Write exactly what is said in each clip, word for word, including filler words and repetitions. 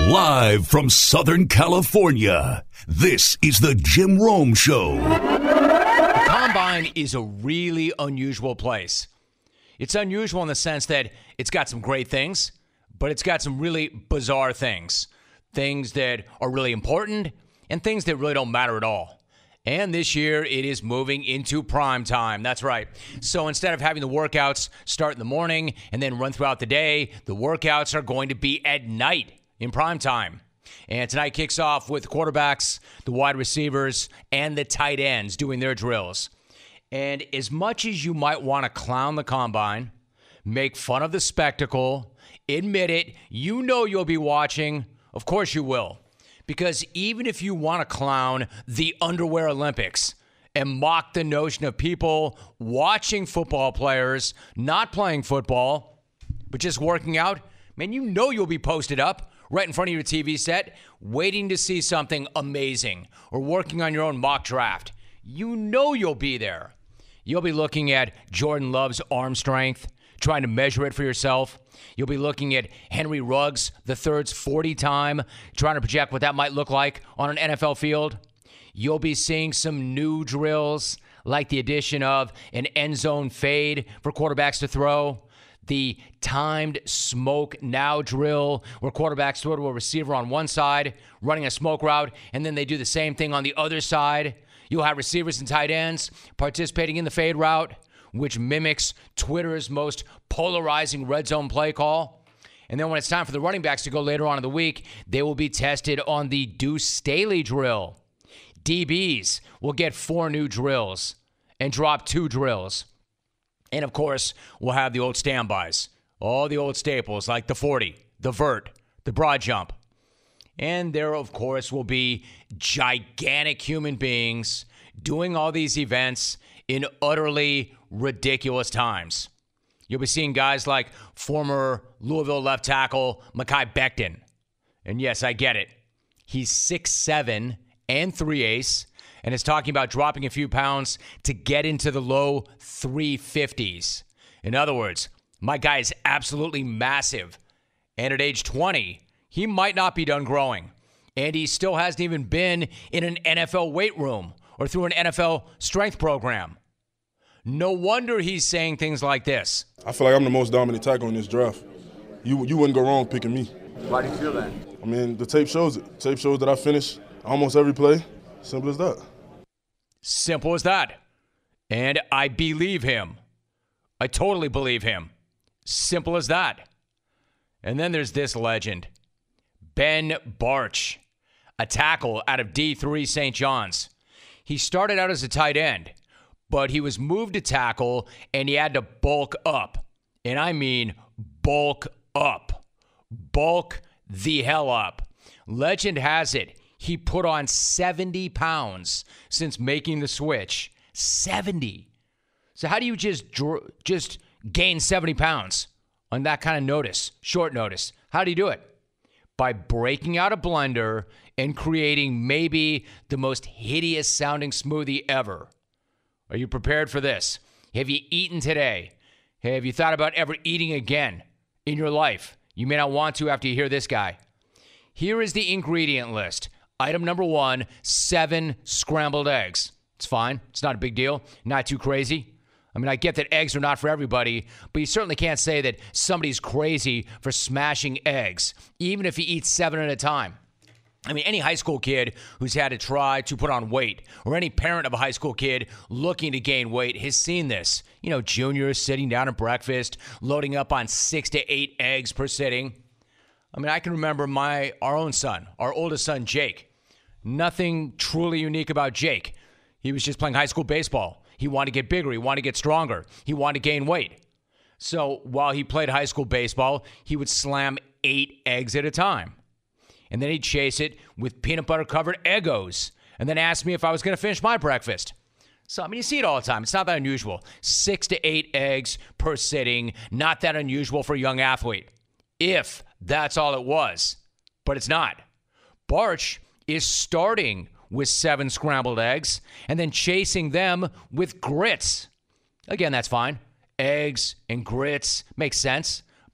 Live from Southern California, this is the Jim Rome Show. The Combine is a really unusual place. It's unusual in the sense that it's got some great things, but it's got some really bizarre things. Things that are really important and things that really don't matter at all. And this year, it is moving into prime time. That's right. So instead of having the workouts start in the morning and then run throughout the day, the workouts are going to be at night in prime time. And tonight kicks off with the quarterbacks, the wide receivers, and the tight ends doing their drills. And as much as you might want to clown the Combine, make fun of the spectacle, admit it, you know you'll be watching. Of course you will. Because even if you want to clown the Underwear Olympics and mock the notion of people watching football players not playing football, but just working out, man, you know you'll be posted up right in front of your T V set waiting to see something amazing or working on your own mock draft. You know you'll be there. You'll be looking at Jordan Love's arm strength, trying to measure it for yourself. You'll be looking at Henry Ruggs the third's forty time, trying to project what that might look like on an N F L field. You'll be seeing some new drills, like the addition of an end zone fade for quarterbacks to throw, the timed smoke now drill, where quarterbacks throw to a receiver on one side, running a smoke route, and then they do the same thing on the other side. You'll have receivers and tight ends participating in the fade route, which mimics Twitter's most polarizing red zone play call. And then when it's time for the running backs to go later on in the week, they will be tested on the Deuce Staley drill. D Bs will get four new drills and drop two drills. And, of course, we'll have the old standbys, all the old staples like the forty, the vert, the broad jump. And there, of course, will be gigantic human beings doing all these events in utterly ridiculous times. You'll be seeing guys like former Louisville left tackle Mekhi Becton. And yes, I get it. He's six seven and three eighths and is talking about dropping a few pounds to get into the low three fifties. In other words, my guy is absolutely massive. And at age twenty, he might not be done growing. And he still hasn't even been in an N F L weight room or through an N F L strength program. No wonder he's saying things like this. I feel like I'm the most dominant tackle in this draft. You you wouldn't go wrong picking me. Why do you feel that? I mean, the tape shows it. The tape shows that I finish almost every play. Simple as that. Simple as that. And I believe him. I totally believe him. Simple as that. And then there's this legend, Ben Bartch, a tackle out of D three Saint John's. He started out as a tight end, but he was moved to tackle, and he had to bulk up. And I mean bulk up. Bulk the hell up. Legend has it, he put on seventy pounds since making the switch. seventy. So how do you just just gain seventy pounds on that kind of notice, short notice? How do you do it? By breaking out a blender and creating maybe the most hideous sounding smoothie ever. Are you prepared for this? Have you eaten today? Have you thought about ever eating again in your life? You may not want to after you hear this guy. Here is the ingredient list. Item number one, seven scrambled eggs. It's fine. It's not a big deal. Not too crazy. I mean, I get that eggs are not for everybody, but you certainly can't say that somebody's crazy for smashing eggs, even if he eats seven at a time. I mean, any high school kid who's had to try to put on weight, or any parent of a high school kid looking to gain weight has seen this. You know, juniors sitting down at breakfast, loading up on six to eight eggs per sitting. I mean, I can remember my our own son, our oldest son, Jake. Nothing truly unique about Jake. He was just playing high school baseball. He wanted to get bigger. He wanted to get stronger. He wanted to gain weight. So while he played high school baseball, he would slam eight eggs at a time. And then he'd chase it with peanut butter covered Eggos and then ask me if I was going to finish my breakfast. So, I mean, you see it all the time. It's not that unusual. Six to eight eggs per sitting. Not that unusual for a young athlete. If that's all it was. But it's not. Bartch is starting with seven scrambled eggs and then chasing them with grits. Again, that's fine. Eggs and grits makes sense.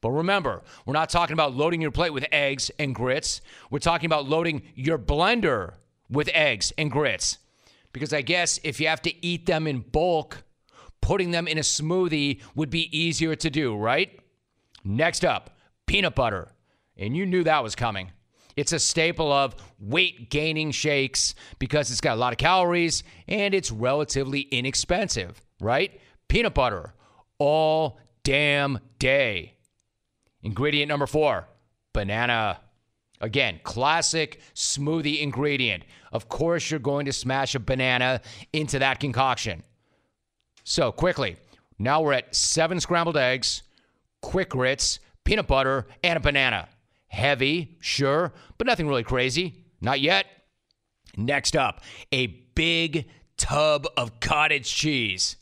But remember, we're not talking about loading your plate with eggs and grits. We're talking about loading your blender with eggs and grits. Because I guess if you have to eat them in bulk, putting them in a smoothie would be easier to do, right? Next up, peanut butter. And you knew that was coming. It's a staple of weight-gaining shakes because it's got a lot of calories and it's relatively inexpensive, right? Peanut butter all damn day. Ingredient number four, banana. Again, classic smoothie ingredient. Of course, you're going to smash a banana into that concoction. So, quickly, now we're at seven scrambled eggs, quick grits, peanut butter, and a banana. Heavy, sure, but nothing really crazy. Not yet. Next up, a big tub of cottage cheese.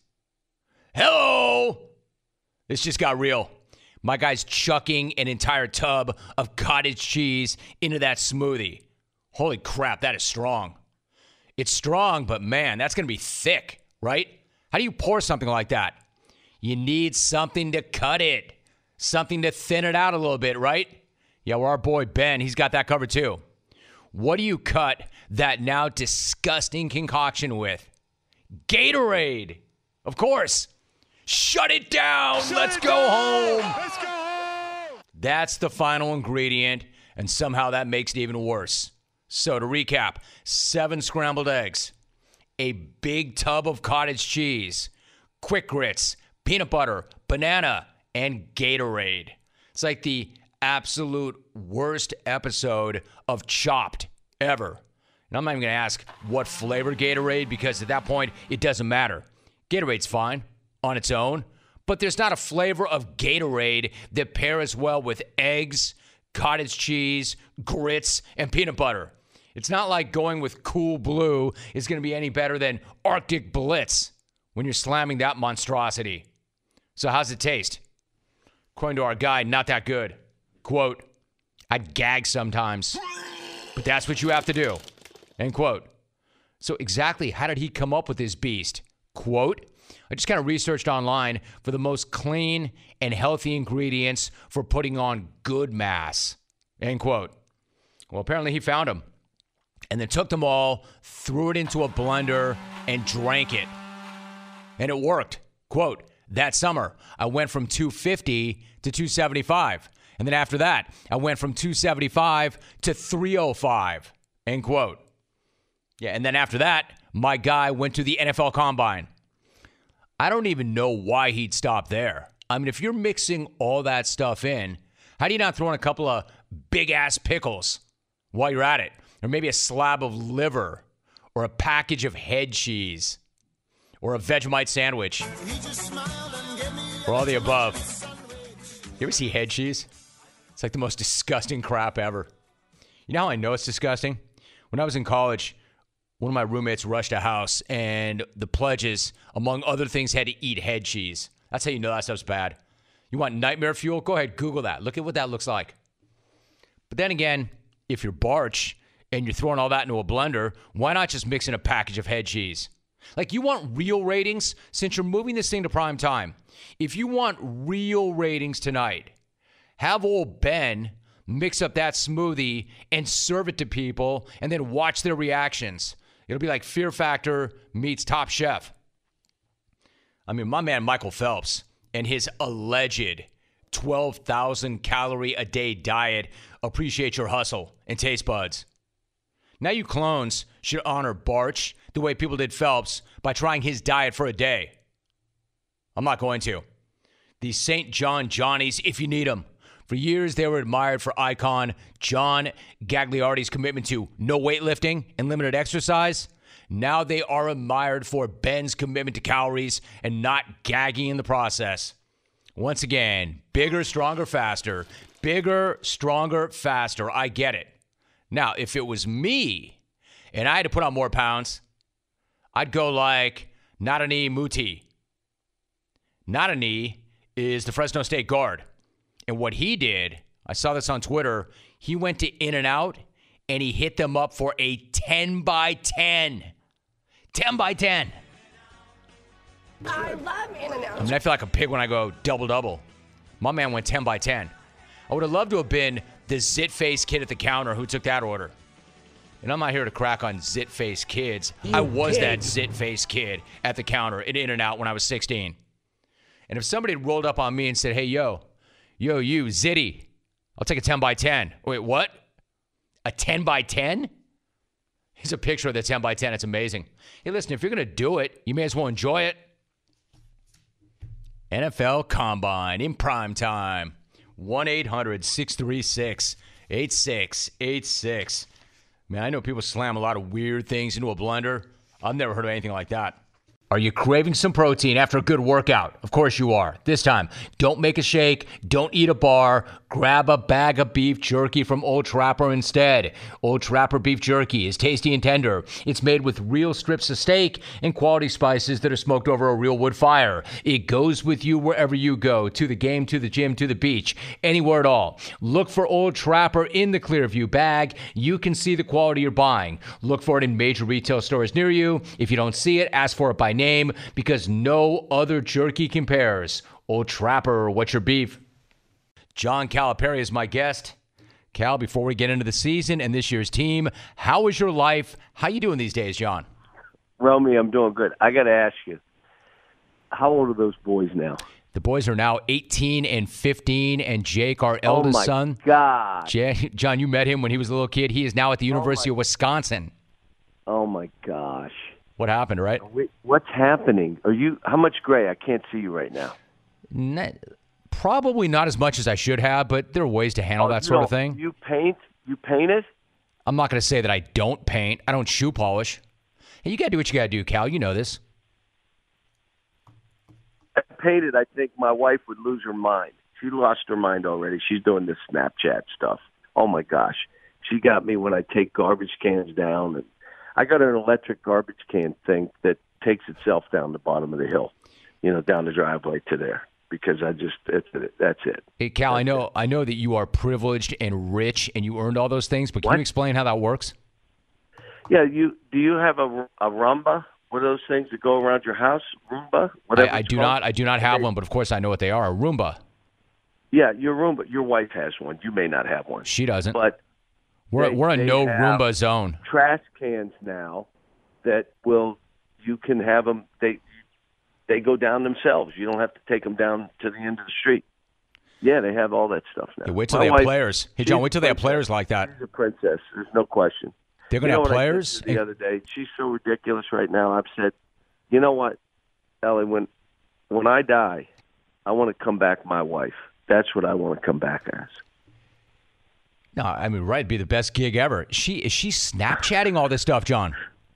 Hello! This just got real. My guy's chucking an entire tub of cottage cheese into that smoothie. Holy crap, that is strong. It's strong, but man, that's going to be thick, right? How do you pour something like that? You need something to cut it, something to thin it out a little bit, right? Yeah, well, our boy Ben, he's got that covered too. What do you cut that now disgusting concoction with? Gatorade. Of course. Shut it down. Shut Let's it go down. home. Let's go home. That's the final ingredient, and somehow that makes it even worse. So to recap, seven scrambled eggs, a big tub of cottage cheese, quick grits, peanut butter, banana, and Gatorade. It's like the absolute worst episode of Chopped ever. And I'm not even going to ask what flavor Gatorade, because at that point, it doesn't matter. Gatorade's fine on its own, but there's not a flavor of Gatorade that pairs well with eggs, cottage cheese, grits, and peanut butter. It's not like going with Cool Blue is going to be any better than Arctic Blitz when you're slamming that monstrosity. So how's it taste? According to our guide, not that good. Quote, I'd gag sometimes, but that's what you have to do. End quote. So exactly how did he come up with this beast? Quote, I just kind of researched online for the most clean and healthy ingredients for putting on good mass. End quote. Well, apparently he found them and then took them all, threw it into a blender, and drank it. And it worked. Quote, that summer, I went from two fifty to two seventy-five. And then after that, I went from two seventy-five to three oh five. End quote. Yeah, and then after that, my guy went to the N F L Combine. I don't even know why he'd stop there. I mean, if you're mixing all that stuff in, how do you not throw in a couple of big-ass pickles while you're at it? Or maybe a slab of liver, or a package of head cheese, or a Vegemite sandwich, or all the above. You ever see head cheese? It's like the most disgusting crap ever. You know how I know it's disgusting? When I was in college, one of my roommates rushed a house, and the pledges, among other things, had to eat head cheese. That's how you know that stuff's bad. You want nightmare fuel? Go ahead, Google that. Look at what that looks like. But then again, if you're Barch and you're throwing all that into a blender, why not just mix in a package of head cheese? Like, you want real ratings? Since you're moving this thing to prime time, if you want real ratings tonight, have old Ben mix up that smoothie and serve it to people and then watch their reactions. It'll be like Fear Factor meets Top Chef. I mean, my man Michael Phelps and his alleged twelve thousand calorie a day diet appreciate your hustle and taste buds. Now you clones should honor Barch the way people did Phelps by trying his diet for a day. I'm not going to. These Saint John Johnnies, if you need them. For years, they were admired for icon John Gagliardi's commitment to no weightlifting and limited exercise. Now they are admired for Ben's commitment to calories and not gagging in the process. Once again, bigger, stronger, faster. Bigger, stronger, faster. I get it. Now, if it was me and I had to put on more pounds, I'd go like Nadani Muti. Nadani is the Fresno State guard. And what he did, I saw this on Twitter, he went to In-N-Out and he hit them up for a ten by ten. ten by ten. I love In-N-Out. I mean, I feel like a pig when I go double-double. My man went ten by ten. I would have loved to have been the zit-faced kid at the counter who took that order. And I'm not here to crack on zit-faced kids. You I was pig. that zit-faced kid at the counter at In-N-Out when I was sixteen. And if somebody had rolled up on me and said, hey, yo, yo, you, Zitty, I'll take a ten by ten. Wait, what? A ten by ten? Here's a picture of the ten by ten. It's amazing. Hey, listen, if you're going to do it, you may as well enjoy it. N F L Combine in prime time. one eight hundred six three six eight six eight six. Man, I know people slam a lot of weird things into a blender. I've never heard of anything like that. Are you craving some protein after a good workout? Of course you are. This time, don't make a shake, don't eat a bar, grab a bag of beef jerky from Old Trapper instead. Old Trapper beef jerky is tasty and tender. It's made with real strips of steak and quality spices that are smoked over a real wood fire. It goes with you wherever you go, to the game, to the gym, to the beach, anywhere at all. Look for Old Trapper in the Clearview bag. You can see the quality you're buying. Look for it in major retail stores near you. If you don't see it, ask for it by name, because no other jerky compares. Old Trapper, what's your beef? John Calipari is my guest. Cal, before we get into the season and this year's team, how is your life? How you doing these days, John? Romy, I'm doing good. I got to ask you, how old are those boys now? The boys are now eighteen and fifteen, and Jake, our eldest oh my son. God. Jay, John, you met him when he was a little kid. He is now at the University oh of Wisconsin. Oh, my gosh. What happened, right? Wait, what's happening? Are you? How much gray? I can't see you right now. Not, probably not as much as I should have, but there are ways to handle Oh, that sort no, of thing. You paint? You paint it? I'm not going to say that I don't paint. I don't shoe polish. Hey, you got to do what you got to do, Cal. You know this. I painted. I think my wife would lose her mind. She lost her mind already. She's doing this Snapchat stuff. Oh my gosh, she got me when I take garbage cans down, and I got an electric garbage can thing that takes itself down the bottom of the hill, you know, down the driveway to there. Because I just, it's, that's it. Hey, Cal, that's I know it. I know that you are privileged and rich and you earned all those things, but can What? you explain how that works? Yeah, you do you have a, a Roomba? What are those things that go around your house? Roomba? Whatever I, I it's do called? not I do not have one, but of course I know what they are. A Roomba. Yeah, your Roomba. Your wife has one. You may not have one. She doesn't. But we're they- we're a they no have Roomba zone. trash cans now that will, you can have them, they, they go down themselves. You don't have to take them down to the end of the street. Yeah, they have all that stuff now. Hey, wait till My they have wife, players. Hey, she's John, a wait till they have princess. players like that. She's a princess. There's no question. They're going You to know have what I said players? to her the other day, she's so ridiculous right now. I've said, you know what, Ellie, when when I die, I want to come back my wife. That's what I want to come back as. No, I mean, right, it'd be the best gig ever. She is she Snapchatting all this stuff, John?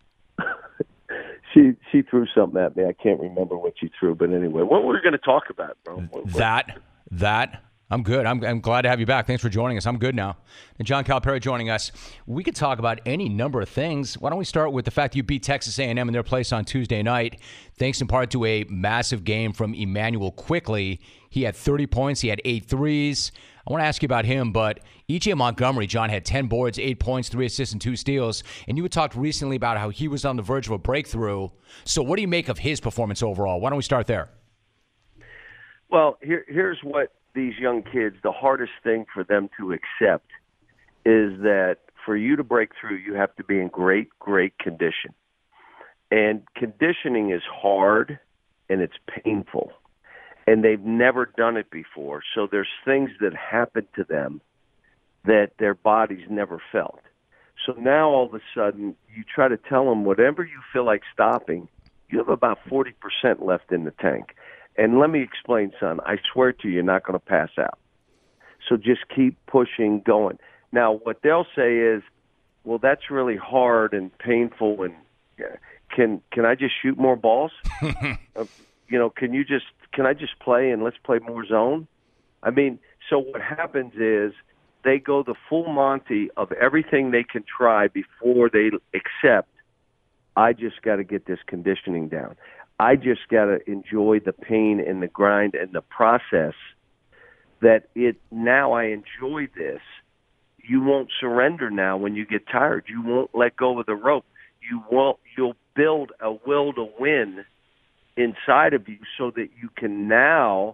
She she threw something at me. I can't remember what she threw, but anyway, what were we going to talk about, bro? What- what- That, that. I'm good. I'm, I'm glad to have you back. Thanks for joining us. I'm good now. And John Calipari joining us. We could talk about any number of things. Why don't we start with the fact that you beat Texas A and M in their place on Tuesday night, thanks in part to a massive game from Emmanuel Quickly. He had thirty points. He had eight threes. I want to ask you about him, but E J Montgomery, John, had ten boards, eight points, three assists, and two steals. And you had talked recently about how he was on the verge of a breakthrough. So what do you make of his performance overall? Why don't we start there? Well, here, here's what these young kids, the hardest thing for them to accept is that for you to break through, you have to be in great, great condition. And conditioning is hard and it's painful. And they've never done it before. So there's things that happen to them that their bodies never felt. So now all of a sudden you try to tell them whatever you feel like stopping, you have about forty percent left in the tank. And let me explain, son, I swear to you, you're not going to pass out. So just keep pushing, going. Now, what they'll say is, well, that's really hard and painful, and can can I just shoot more balls? uh, you know, can you just can I just play and let's play more zone? I mean, so what happens is they go the full Monty of everything they can try before they accept, I just got to get this conditioning down. I just got to enjoy the pain and the grind and the process that it now I enjoy this. You won't surrender now when you get tired. You won't let go of the rope. You won't, you'll build a will to win inside of you so that you can now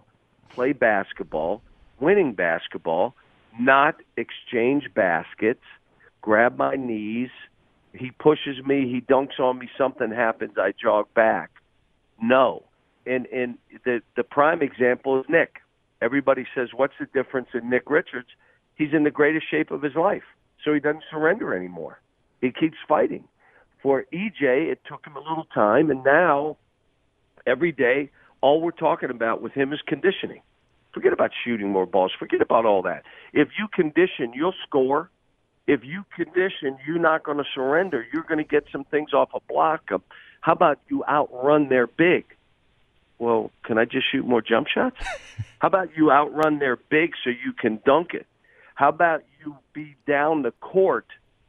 play basketball, winning basketball, not exchange baskets, grab my knees. He pushes me, he dunks on me, something happens, I jog back. No. And and the the prime example is Nick. Everybody says, what's the difference in Nick Richards? He's in the greatest shape of his life, so he doesn't surrender anymore. He keeps fighting. For E J, it took him a little time, and now every day, all we're talking about with him is conditioning. Forget about shooting more balls. Forget about all that. If you condition, you'll score. If you condition, you're not going to surrender. You're going to get some things off a block. How about you outrun their big? Well, can I just shoot more jump shots? How about you outrun their big so you can dunk it? How about you be down the court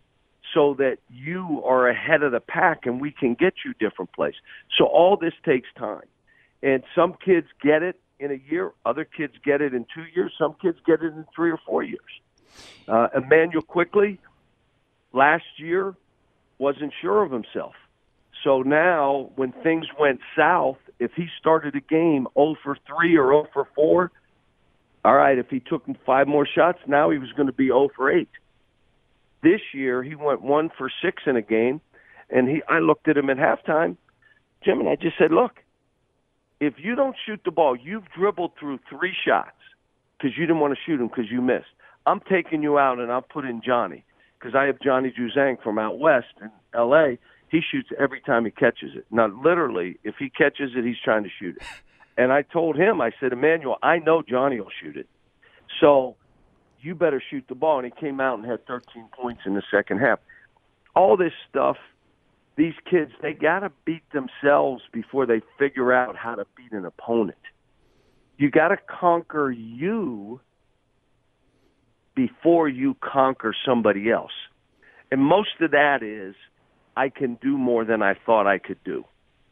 so that you are ahead of the pack and we can get you different places? So all this takes time. And some kids get it in a year. Other kids get it in two years. Some kids get it in three or four years. Uh, Emmanuel Quickley, last year, wasn't sure of himself. So now when things went south, if he started a game oh for three or oh for four, all right, if he took five more shots, now he was going to be oh for eight. This year, he went one for six in a game, and he. I looked at him at halftime, Jim, and I just said, look, if you don't shoot the ball, you've dribbled through three shots because you didn't want to shoot them because you missed. I'm taking you out, and I'll put in Johnny because I have Johnny Juzang from out west in L A. He shoots every time he catches it. Now, literally, if he catches it, he's trying to shoot it. And I told him, I said, Emmanuel, I know Johnny will shoot it. So you better shoot the ball. And he came out and had thirteen points in the second half. All this stuff, these kids, they got to beat themselves before they figure out how to beat an opponent. You got to conquer you before you conquer somebody else. And most of that is, I can do more than I thought I could do.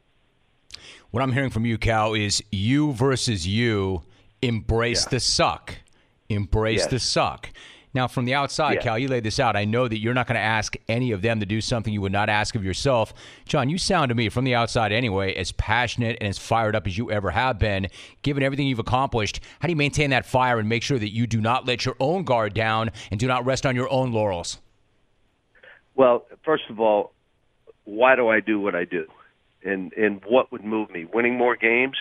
What I'm hearing from you, Cal, is you versus you. Embrace yeah. the suck. Embrace yes. the suck. Now, from the outside, yeah. Cal, you laid this out. I know that you're not going to ask any of them to do something you would not ask of yourself. John, you sound to me, from the outside anyway, as passionate and as fired up as you ever have been. Given everything you've accomplished, how do you maintain that fire and make sure that you do not let your own guard down and do not rest on your own laurels? Well, first of all, why do I do what I do? And and what would move me? Winning more games,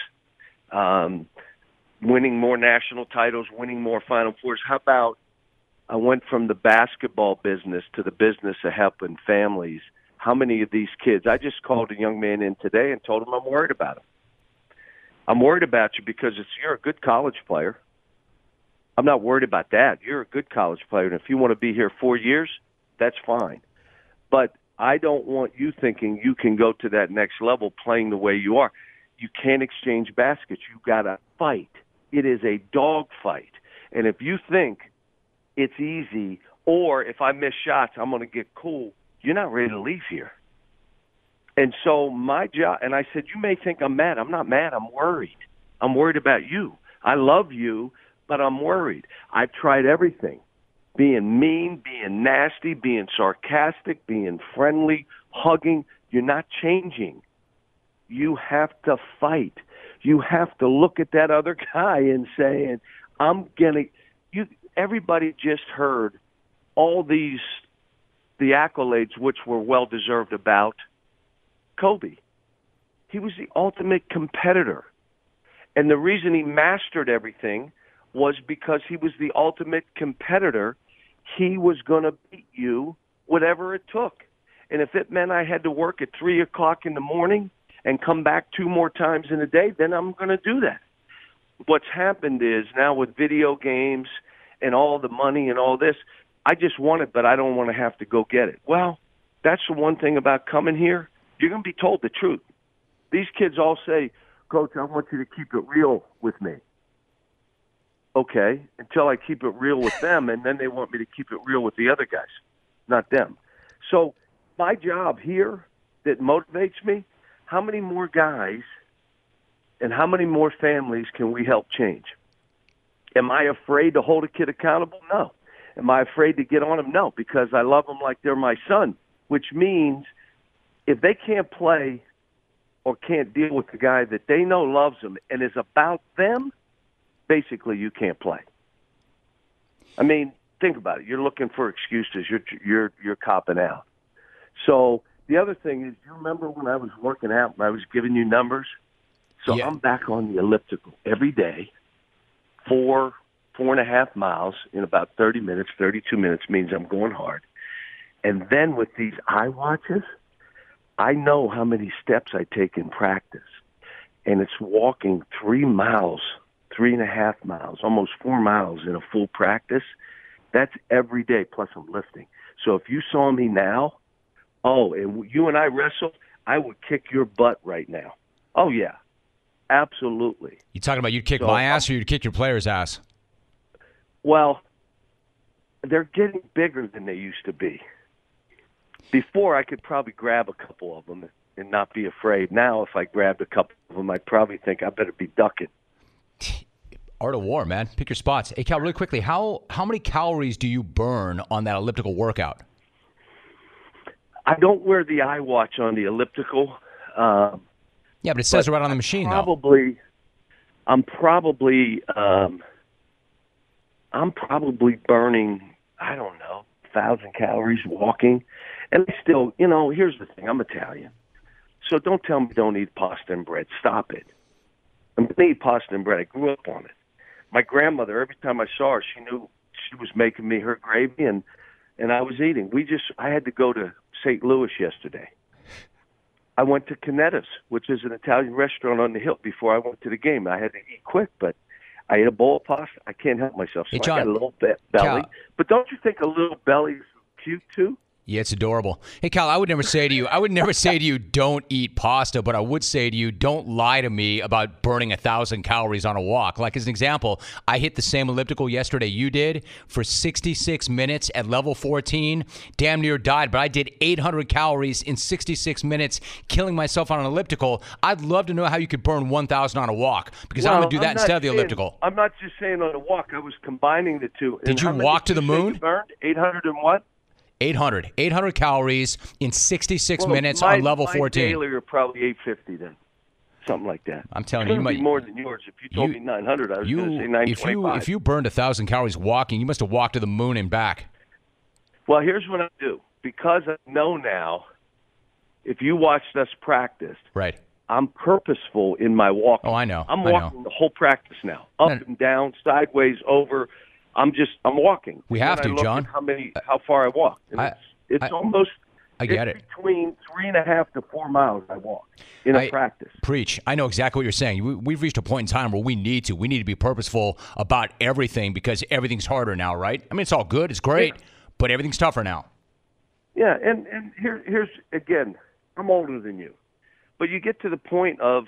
um, winning more national titles, winning more Final Fours. How about I went from the basketball business to the business of helping families. How many of these kids? I just called a young man in today and told him I'm worried about him. I'm worried about you because it's, you're a good college player. I'm not worried about that. You're a good college player, and if you want to be here four years, that's fine. But I don't want you thinking you can go to that next level playing the way you are. You can't exchange baskets. You got to fight. It is a dog fight. And if you think it's easy, or if I miss shots, I'm going to get cool, you're not ready to leave here. And so my job, and I said, you may think I'm mad. I'm not mad. I'm worried. I'm worried about you. I love you, but I'm worried. I've tried everything. Being mean, being nasty, being sarcastic, being friendly, hugging. You're not changing. You have to fight. You have to look at that other guy and say, I'm going to – you. Everybody just heard all these – the accolades, which were well-deserved, about Kobe. He was the ultimate competitor. And the reason he mastered everything was because he was the ultimate competitor. He was going to beat you whatever it took. And if it meant I had to work at three o'clock in the morning and come back two more times in a day, then I'm going to do that. What's happened is now with video games and all the money and all this, I just want it, but I don't want to have to go get it. Well, that's the one thing about coming here. You're going to be told the truth. These kids all say, Coach, I want you to keep it real with me. Okay, until I keep it real with them, and then they want me to keep it real with the other guys, not them. So my job here that motivates me, how many more guys and how many more families can we help change? Am I afraid to hold a kid accountable? No. Am I afraid to get on them? No, because I love them like they're my son, which means if they can't play or can't deal with the guy that they know loves them and is about them, basically you can't play. I mean, think about it. You're looking for excuses. You're you're you're copping out. So the other thing is, you remember when I was working out and I was giving you numbers? So yeah. I'm back on the elliptical every day, four, four and a half miles in about thirty minutes. thirty-two minutes means I'm going hard. And then with these iWatches, I know how many steps I take in practice. And it's walking three miles, three and a half miles, almost four miles in a full practice. That's every day, plus I'm lifting. So if you saw me now, oh, and you and I wrestled, I would kick your butt right now. Oh, yeah, absolutely. You talking about you'd kick so, my ass or you'd kick your player's ass? Well, they're getting bigger than they used to be. Before, I could probably grab a couple of them and not be afraid. Now, if I grabbed a couple of them, I'd probably think I better be ducking. Art of war, man. Pick your spots. Hey, Cal, really quickly, how how many calories do you burn on that elliptical workout? I don't wear the iWatch on the elliptical. Um, yeah, but it says it right on the machine, probably, though. I'm probably, um, I'm probably burning, I don't know, one thousand calories walking. And I still, you know, here's the thing. I'm Italian. So don't tell me don't eat pasta and bread. Stop it. I'm going to eat pasta and bread. I grew up on it. My grandmother, every time I saw her, she knew she was making me her gravy, and, and I was eating. We just, I had to go to Saint Louis yesterday. I went to Canetta's, which is an Italian restaurant on the hill, before I went to the game. I had to eat quick, but I ate a bowl of pasta. I can't help myself. So hey, John, I got a little be- belly. Cal, but don't you think a little belly is cute, too? Yeah, it's adorable. Hey, Cal, I would never say to you, I would never say to you, don't eat pasta, but I would say to you, don't lie to me about burning a thousand calories on a walk. Like, as an example, I hit the same elliptical yesterday you did for sixty-six minutes at level fourteen. Damn near died, but I did eight hundred calories in sixty-six minutes, killing myself on an elliptical. I'd love to know how you could burn one thousand on a walk, because well, I'm going to do that instead of the saying, elliptical. I'm not just saying on a walk. I was combining the two. Did you walk to the moon? You burned eight hundred and what? eight hundred. eight hundred calories in sixty-six well, minutes my, on level fourteen. My daily are probably eight fifty then. Something like that. I'm telling it's you, you might be more than yours. If you told you, me nine hundred, I was you, going to say nine twenty-five. If you, if you burned one thousand calories walking, you must have walked to the moon and back. Well, here's what I do. Because I know now, if you watched us practice, right. I'm purposeful in my walking. Oh, I know. I'm I walking know. the whole practice now. Up no, and down, sideways, over. I'm just, I'm walking. We and have to, I look John. At how many, how far I walk. And I, it's it's I, almost I get it's it. between three and a half to four miles I walk in a I, practice. Preach. I know exactly what you're saying. We, we've reached a point in time where we need to. We need to be purposeful about everything, because everything's harder now, right? I mean, it's all good. It's great, yeah. But everything's tougher now. Yeah, and, and here, here's, again, I'm older than you. But you get to the point of,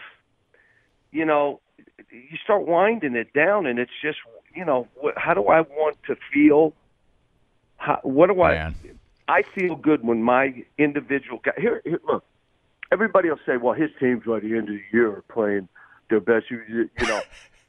you know, you start winding it down, and it's just, you know, what, how do I want to feel? How, what do I Man. I feel good when my individual guy, here, here, look, everybody will say, well, his teams by the end of the year are playing their best. You, you know,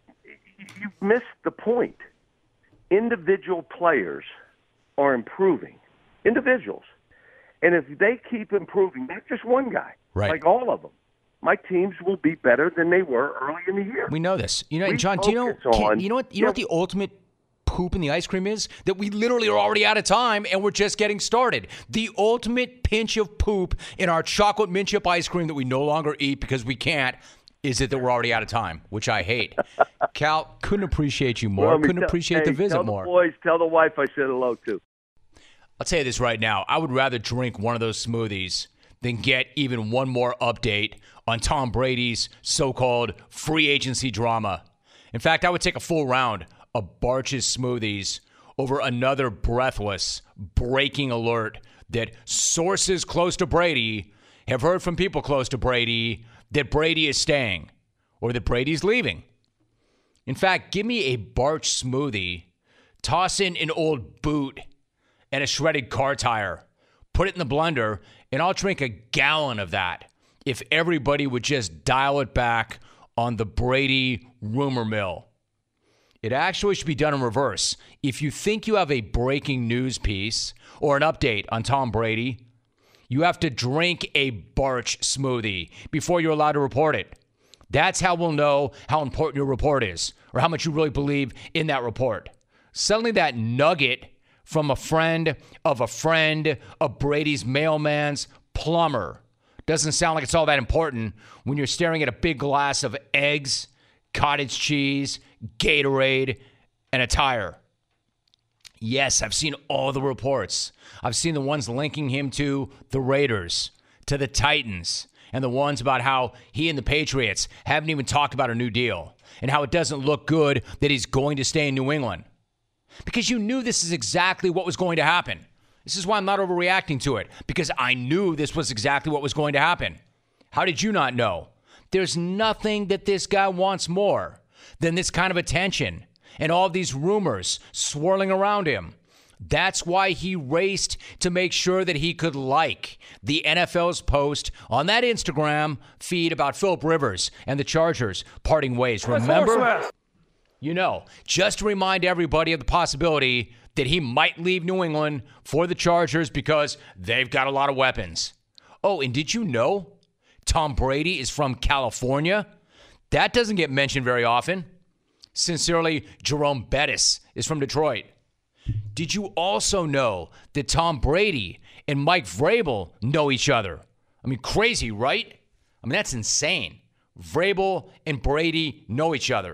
you missed the point. Individual players are improving. Individuals. And if they keep improving, not just one guy, right. like all of them, my teams will be better than they were early in the year. We know this. You know, we and John, do you know, on, you know what, you yeah, know what the ultimate poop in the ice cream is? That we literally are already out of time and we're just getting started. The ultimate pinch of poop in our chocolate mint chip ice cream that we no longer eat because we can't is it that we're already out of time, which I hate. Cal, couldn't appreciate you more. Well, couldn't tell, appreciate hey, the visit tell the more. Boys, tell the wife I said hello to. I'll tell you this right now. I would rather drink one of those smoothies than get even one more update on Tom Brady's so-called free agency drama. In fact, I would take a full round of Barch's smoothies over another breathless breaking alert that sources close to Brady have heard from people close to Brady that Brady is staying or that Brady's leaving. In fact, give me a Barch smoothie, toss in an old boot and a shredded car tire, put it in the blender, and I'll drink a gallon of that if everybody would just dial it back on the Brady rumor mill. It actually should be done in reverse. If you think you have a breaking news piece or an update on Tom Brady, you have to drink a Barch smoothie before you're allowed to report it. That's how we'll know how important your report is or how much you really believe in that report. Suddenly that nugget from a friend of a friend of Brady's mailman's plumber doesn't sound like it's all that important when you're staring at a big glass of eggs, cottage cheese, Gatorade, and a tire. Yes, I've seen all the reports. I've seen the ones linking him to the Raiders, to the Titans, and the ones about how he and the Patriots haven't even talked about a new deal and how it doesn't look good that he's going to stay in New England. Because you knew this is exactly what was going to happen. This is why I'm not overreacting to it, because I knew this was exactly what was going to happen. How did you not know? There's nothing that this guy wants more than this kind of attention and all of these rumors swirling around him. That's why he raced to make sure that he could like the N F L's post on that Instagram feed about Phillip Rivers and the Chargers parting ways. Remember? You know, just to remind everybody of the possibility that he might leave New England for the Chargers because they've got a lot of weapons. Oh, and did you know Tom Brady is from California? That doesn't get mentioned very often. Sincerely, Jerome Bettis is from Detroit. Did you also know that Tom Brady and Mike Vrabel know each other? I mean, crazy, right? I mean, that's insane. Vrabel and Brady know each other.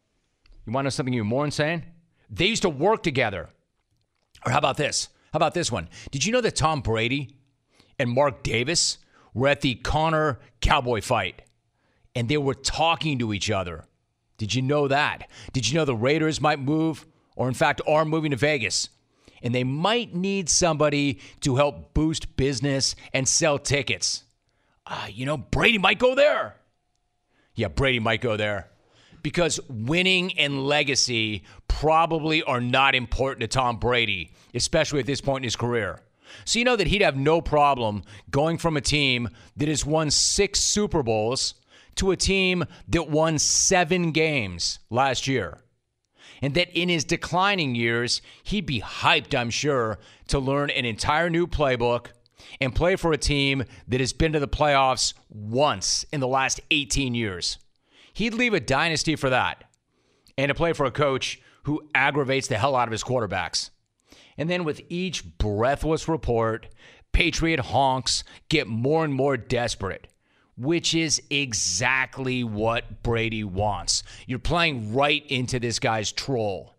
You want to know something even more insane? They used to work together. Or how about this? How about this one? Did you know that Tom Brady and Mark Davis were at the Conor Cowboy fight? And they were talking to each other. Did you know that? Did you know the Raiders might move, or in fact are moving to Vegas? And they might need somebody to help boost business and sell tickets. Uh, you know, Brady might go there. Yeah, Brady might go there. Because winning and legacy probably are not important to Tom Brady, especially at this point in his career. So you know that he'd have no problem going from a team that has won six Super Bowls to a team that won seven games last year. And that in his declining years, he'd be hyped, I'm sure, to learn an entire new playbook and play for a team that has been to the playoffs once in the last eighteen years. He'd leave a dynasty for that and to play for a coach who aggravates the hell out of his quarterbacks. And then with each breathless report, Patriot honks get more and more desperate, which is exactly what Brady wants. You're playing right into this guy's troll.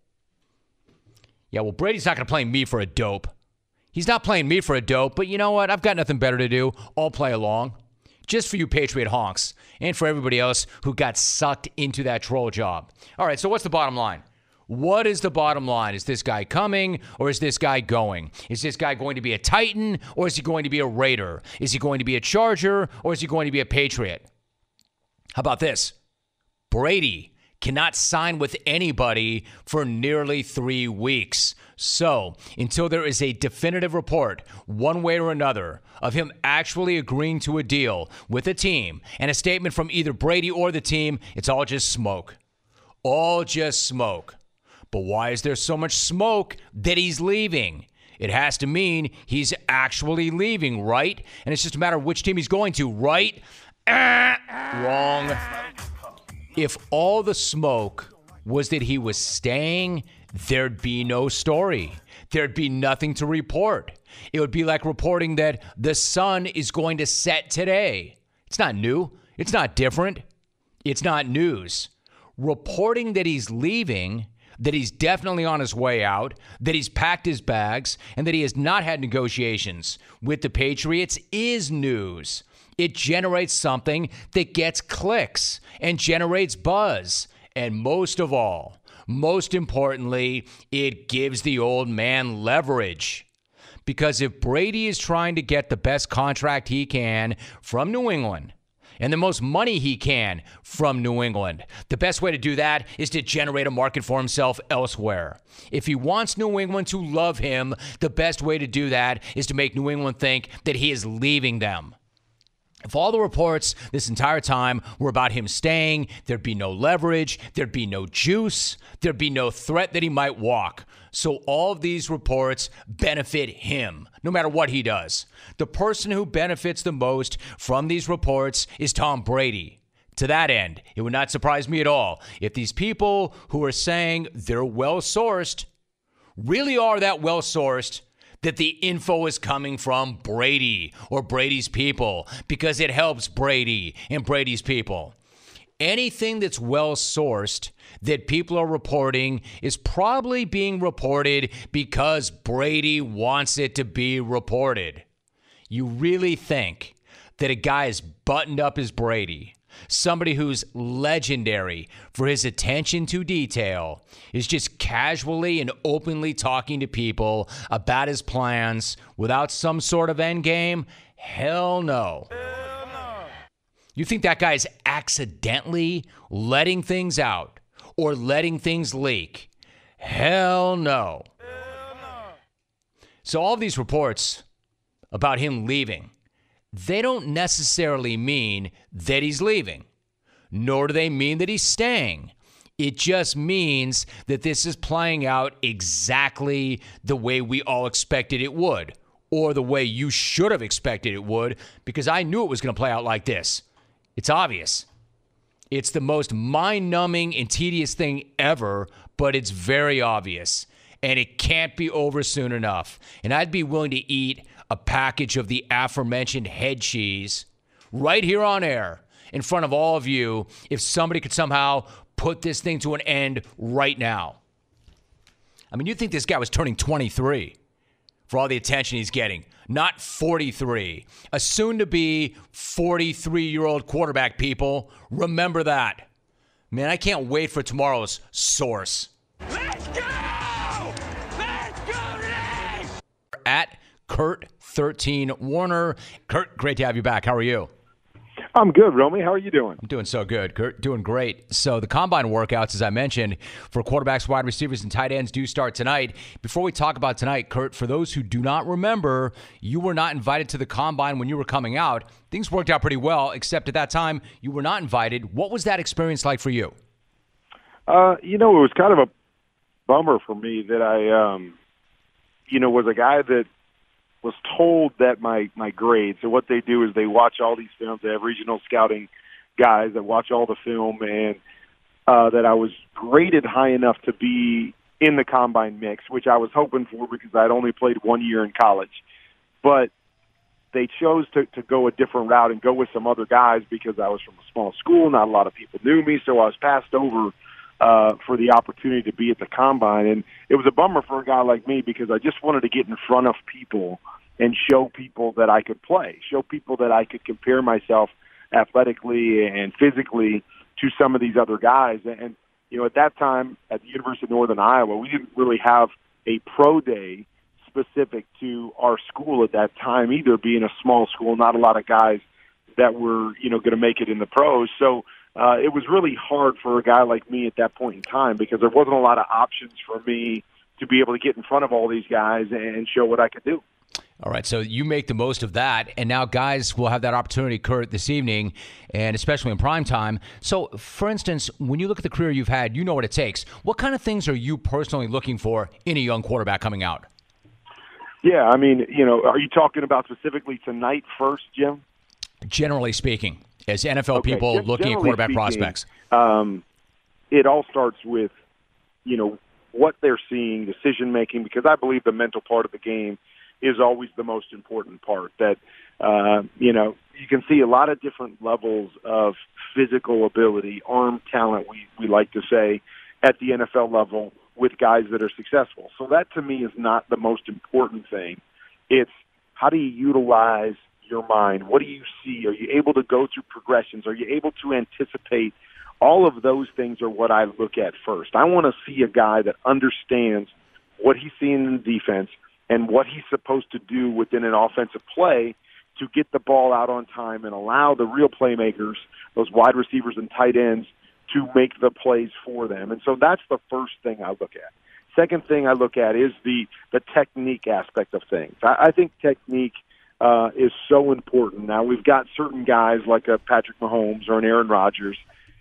Yeah, well, Brady's not going to play me for a dope. He's not playing me for a dope, but you know what? I've got nothing better to do. I'll play along. Just for you Patriot honks and for everybody else who got sucked into that troll job. All right, so what's the bottom line? What is the bottom line? Is this guy coming or is this guy going? Is this guy going to be a Titan or is he going to be a Raider? Is he going to be a Charger or is he going to be a Patriot? How about this? Brady cannot sign with anybody for nearly three weeks. So, until there is a definitive report, one way or another, of him actually agreeing to a deal with a team and a statement from either Brady or the team, it's all just smoke. All just smoke. But why is there so much smoke that he's leaving? It has to mean he's actually leaving, right? And it's just a matter of which team he's going to, right? Ah, wrong. If all the smoke was that he was staying, there'd be no story. There'd be nothing to report. It would be like reporting that the sun is going to set today. It's not new. It's not different. It's not news. Reporting that he's leaving, that he's definitely on his way out, that he's packed his bags, and that he has not had negotiations with the Patriots is news. It generates something that gets clicks and generates buzz. And most of all, most importantly, it gives the old man leverage. Because if Brady is trying to get the best contract he can from New England and the most money he can from New England, the best way to do that is to generate a market for himself elsewhere. If he wants New England to love him, the best way to do that is to make New England think that he is leaving them. If all the reports this entire time were about him staying, there'd be no leverage, there'd be no juice, there'd be no threat that he might walk. So all of these reports benefit him, no matter what he does. The person who benefits the most from these reports is Tom Brady. to that end, it would not surprise me at all if these people who are saying they're well-sourced really are that well-sourced that the info is coming from Brady or Brady's people because it helps Brady and Brady's people. Anything that's well-sourced that people are reporting is probably being reported because Brady wants it to be reported. You really think that a guy as buttoned up as Brady, somebody who's legendary for his attention to detail, is just casually and openly talking to people about his plans without some sort of end game? Hell no. Hell no. You think that guy's accidentally letting things out or letting things leak? Hell no. Hell no. So all these reports about him leaving, they don't necessarily mean that he's leaving, nor do they mean that he's staying. It just means that this is playing out exactly the way we all expected it would, or the way you should have expected it would, because I knew it was going to play out like this. It's obvious. It's the most mind-numbing and tedious thing ever, but it's very obvious, and it can't be over soon enough. And I'd be willing to eat a package of the aforementioned head cheese right here on air in front of all of you if somebody could somehow put this thing to an end right now. I mean, you'd think this guy was turning twenty-three for all the attention he's getting, not forty-three. A soon-to-be forty-three-year-old quarterback, people. Remember that. Man, I can't wait for tomorrow's source. Let's go! Let's go today! At Kurt thirteen Warner. Kurt, great to have you back. How are you? I'm good, Romy. How are you doing? I'm doing so good, Kurt. Doing great. So the combine workouts, as I mentioned, for quarterbacks, wide receivers, and tight ends do start tonight. Before we talk about tonight, Kurt, for those who do not remember, you were not invited to the combine when you were coming out. Things worked out pretty well, except at that time you were not invited. What was that experience like for you? Uh, you know, it was kind of a bummer for me that I, um, you know, was a guy that was told that my, my grades, so what they do is they watch all these films. They have regional scouting guys that watch all the film, and uh, that I was graded high enough to be in the combine mix, which I was hoping for because I'd only played one year in college. But they chose to, to go a different route and go with some other guys because I was from a small school. Not a lot of people knew me, so I was passed over uh, for the opportunity to be at the combine. And it was a bummer for a guy like me because I just wanted to get in front of people and show people that I could play, show people that I could compare myself athletically and physically to some of these other guys. And, you know, at that time at the University of Northern Iowa, we didn't really have a pro day specific to our school at that time either, being a small school, not a lot of guys that were, you know, going to make it in the pros. So uh, it was really hard for a guy like me at that point in time because there wasn't a lot of options for me to be able to get in front of all these guys and show what I could do. All right, so you make the most of that, and now guys will have that opportunity, Kurt, this evening, and especially in prime time. So, for instance, when you look at the career you've had, you know what it takes. What kind of things are you personally looking for in a young quarterback coming out? Yeah, I mean, you know, are you talking about specifically tonight first, Jim? Generally speaking, as N F L okay. people Gen- looking at quarterback speaking, prospects. Um, it all starts with, you know, what they're seeing, decision-making, because I believe the mental part of the game is always the most important part. That, uh, you know, you can see a lot of different levels of physical ability, arm talent, we, we like to say, at the N F L level with guys that are successful. So that, to me, is not the most important thing. It's how do you utilize your mind? What do you see? Are you able to go through progressions? Are you able to anticipate? All of those things are what I look at first. I want to see a guy that understands what he's seeing in the defense and what he's supposed to do within an offensive play to get the ball out on time and allow the real playmakers, those wide receivers and tight ends, to make the plays for them. And so that's the first thing I look at. Second thing I look at is the, the technique aspect of things. I, I think technique uh, is so important. Now, we've got certain guys like a Patrick Mahomes or an Aaron Rodgers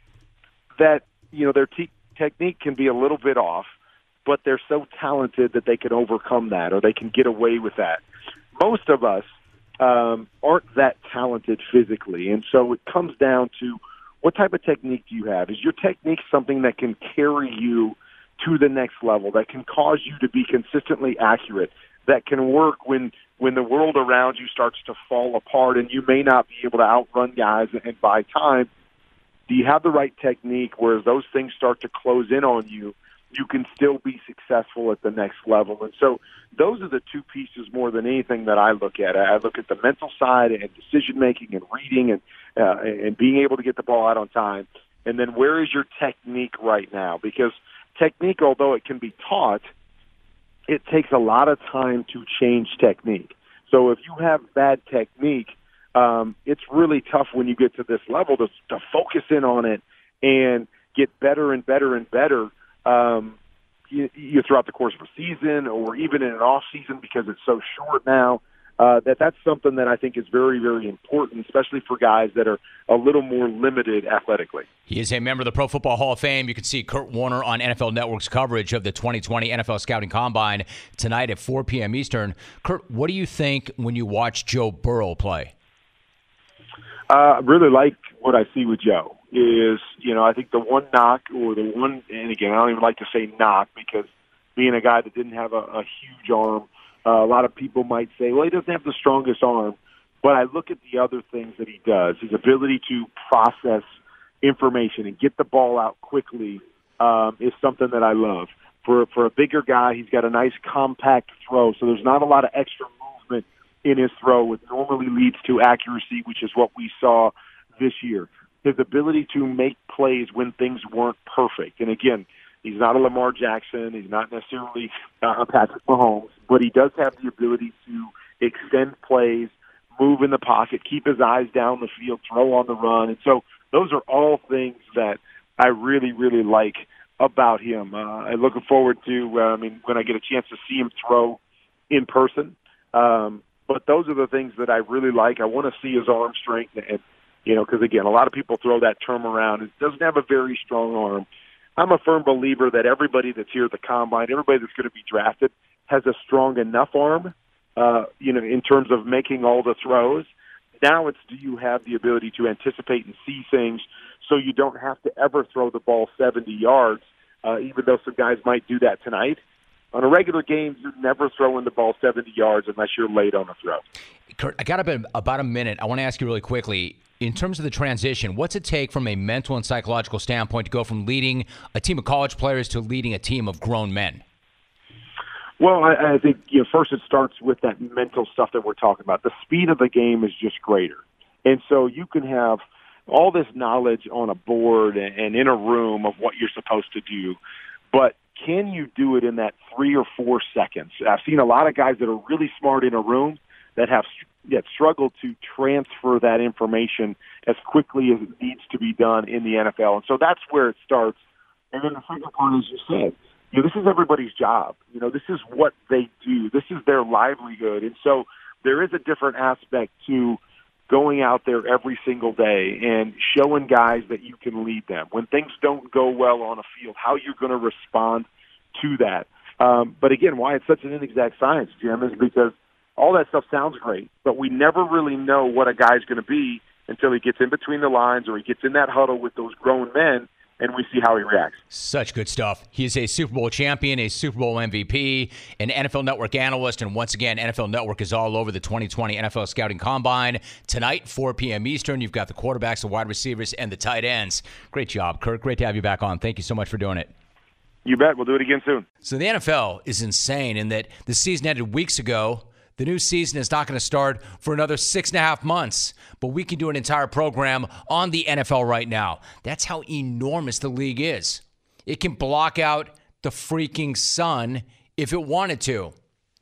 that, you know, their te- technique can be a little bit off, but they're so talented that they can overcome that or they can get away with that. Most of us um, aren't that talented physically, and so it comes down to what type of technique do you have? Is your technique something that can carry you to the next level, that can cause you to be consistently accurate, that can work when when the world around you starts to fall apart and you may not be able to outrun guys and buy time? Do you have the right technique where as those things start to close in on you, you can still be successful at the next level? And so those are the two pieces more than anything that I look at. I look at the mental side and decision-making and reading and uh, and being able to get the ball out on time. And then where is your technique right now? Because technique, although it can be taught, it takes a lot of time to change technique. So if you have bad technique, um, it's really tough when you get to this level to, to focus in on it and get better and better and better um, you, you throughout the course of a season or even in an off season because it's so short now. Uh, that that's something that I think is very, very important, especially for guys that are a little more limited athletically. He is a member of the Pro Football Hall of Fame. You can see Kurt Warner on N F L Network's coverage of the twenty twenty N F L Scouting Combine tonight at four p.m. Eastern. Kurt, what do you think when you watch Joe Burrow play? Uh, I really like what I see with Joe. Is, you know, I think the one knock or the one, and again, I don't even like to say knock because being a guy that didn't have a, a huge arm, Uh, a lot of people might say, well, he doesn't have the strongest arm, but I look at the other things that he does. His ability to process information and get the ball out quickly um, is something that I love. For for a bigger guy, he's got a nice compact throw, so there's not a lot of extra movement in his throw, which normally leads to accuracy, which is what we saw this year. His ability to make plays when things weren't perfect. And again, he's not a Lamar Jackson. He's not necessarily uh, Patrick Mahomes, but he does have the ability to extend plays, move in the pocket, keep his eyes down the field, throw on the run. And so those are all things that I really, really like about him. Uh, I'm looking forward to, uh, I mean, when I get a chance to see him throw in person. Um, but those are the things that I really like. I want to see his arm strength. And, you know, because, again, a lot of people throw that term around. It doesn't have a very strong arm. I'm a firm believer that everybody that's here at the Combine, everybody that's going to be drafted, has a strong enough arm, uh, you know, in terms of making all the throws. Now it's, do you have the ability to anticipate and see things so you don't have to ever throw the ball seventy yards, uh, even though some guys might do that tonight. On a regular game, you're never throwing the ball seventy yards unless you're late on a throw. Kurt, I got about, about a minute. I want to ask you really quickly, in terms of the transition, what's it take from a mental and psychological standpoint to go from leading a team of college players to leading a team of grown men? Well, I, I think, you know, first it starts with that mental stuff that we're talking about. The speed of the game is just greater. And so you can have all this knowledge on a board and, and in a room of what you're supposed to do, but can you do it in that three or four seconds? I've seen a lot of guys that are really smart in a room that have that struggle to transfer that information as quickly as it needs to be done in the N F L. And so that's where it starts. And then the second part, as you said, you know, this is everybody's job. You know, this is what they do. This is their livelihood. And so there is a different aspect to going out there every single day and showing guys that you can lead them. When things don't go well on a field, how you're going to respond to that. Um, but again, why it's such an inexact science, Jim, is because all that stuff sounds great, but we never really know what a guy's going to be until he gets in between the lines or he gets in that huddle with those grown men, and we see how he reacts. Such good stuff. He is a Super Bowl champion, a Super Bowl M V P, an N F L Network analyst, and once again, N F L Network is all over the twenty twenty N F L Scouting Combine. Tonight, four p.m. Eastern, you've got the quarterbacks, the wide receivers, and the tight ends. Great job, Kurt. Great to have you back on. Thank you so much for doing it. You bet. We'll do it again soon. So the N F L is insane in that the season ended weeks ago. The new season is not going to start for another six and a half months, but we can do an entire program on the N F L right now. That's how enormous the league is. It can block out the freaking sun if it wanted to.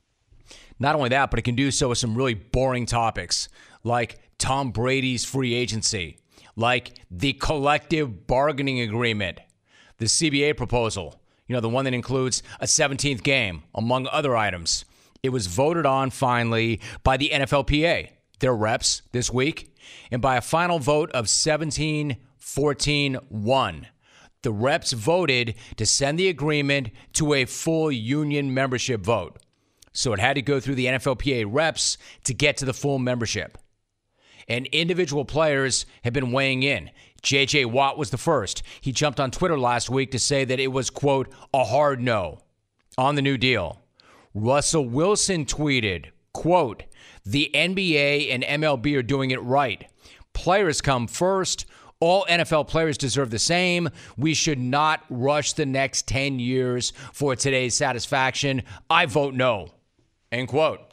Not only that, but it can do so with some really boring topics like Tom Brady's free agency, like the collective bargaining agreement, the C B A proposal, you know, the one that includes a seventeenth game, among other items. It was voted on finally by the N F L P A, their reps this week, and by a final vote of seventeen fourteen one. The reps voted to send the agreement to a full union membership vote. So it had to go through the N F L P A reps to get to the full membership. and individual players have been weighing in. J J. Watt was the first. He jumped on Twitter last week to say that it was, quote, a hard no on the new deal. Russell Wilson tweeted, quote, the N B A and M L B are doing it right. Players come first. All N F L players deserve the same. We should not rush the next ten years for today's satisfaction. I vote no. End quote.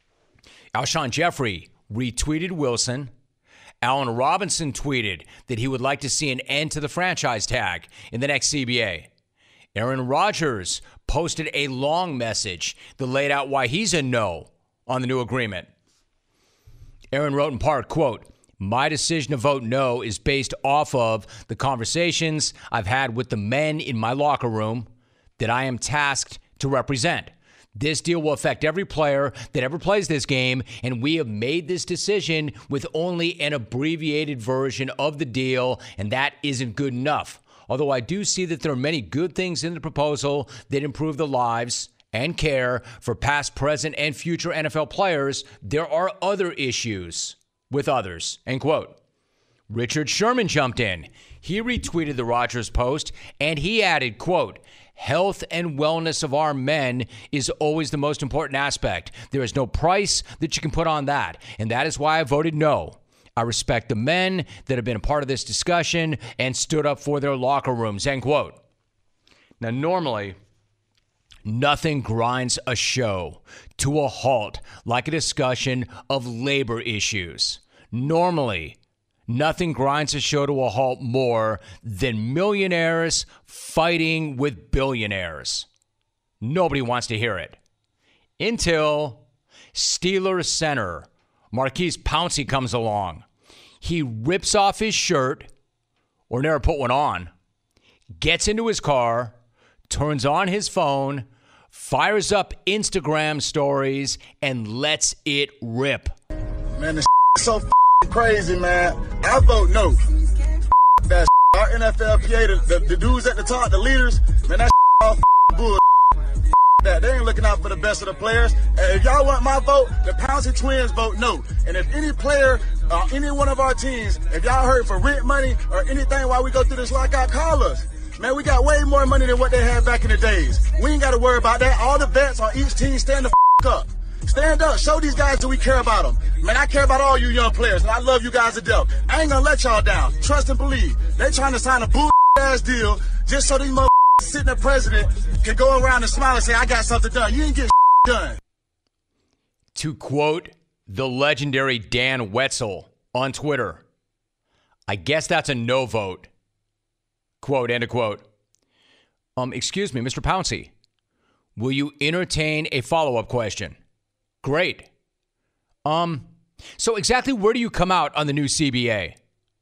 Alshon Jeffrey retweeted Wilson. Allen Robinson tweeted that he would like to see an end to the franchise tag in the next C B A. Aaron Rodgers posted a long message that laid out why he's a no on the new agreement. Aaron wrote in part, quote, my decision to vote no is based off of the conversations I've had with the men in my locker room that I am tasked to represent. This deal will affect every player that ever plays this game, and we have made this decision with only an abbreviated version of the deal, and that isn't good enough. Although I do see that there are many good things in the proposal that improve the lives and care for past, present, and future N F L players, there are other issues with others, end quote. Richard Sherman jumped in. He retweeted the Rodgers post, and he added, quote, health and wellness of our men is always the most important aspect. There is no price that you can put on that, and that is why I voted no. I respect the men that have been a part of this discussion and stood up for their locker rooms, end quote. Now, normally, nothing grinds a show to a halt like a discussion of labor issues. Normally, nothing grinds a show to a halt more than millionaires fighting with billionaires. Nobody wants to hear it. Until Steelers center Maurkice Pouncey comes along. He rips off his shirt, or never put one on, gets into his car, turns on his phone, fires up Instagram stories, and lets it rip. Man, this is so crazy, man. I vote no. That our N F L P A, the, the, the dudes at the top, the leaders, man, that all bull. That they ain't looking out for the best of the players. And if y'all want my vote, the Pouncey twins vote no. And if any player, uh, any one of our teams, if y'all heard for rent money or anything while we go through this lockout, call us. Man, we got way more money than what they had back in the days. We ain't got to worry about that. All the vets on each team stand the f*** up. Stand up. Show these guys that we care about them. Man, I care about all you young players, and I love you guys to death. I ain't going to let y'all down. Trust and believe. They trying to sign a bull-ass deal just so these motherfuckers sitting there president can go around and smile and say, I got something done. You ain't get done. To quote the legendary Dan Wetzel on Twitter, I guess that's a no vote. Quote, end of quote. Um, excuse me, Mister Pouncey, will you entertain a follow-up question? Great. Um, so exactly where do you come out on the new C B A?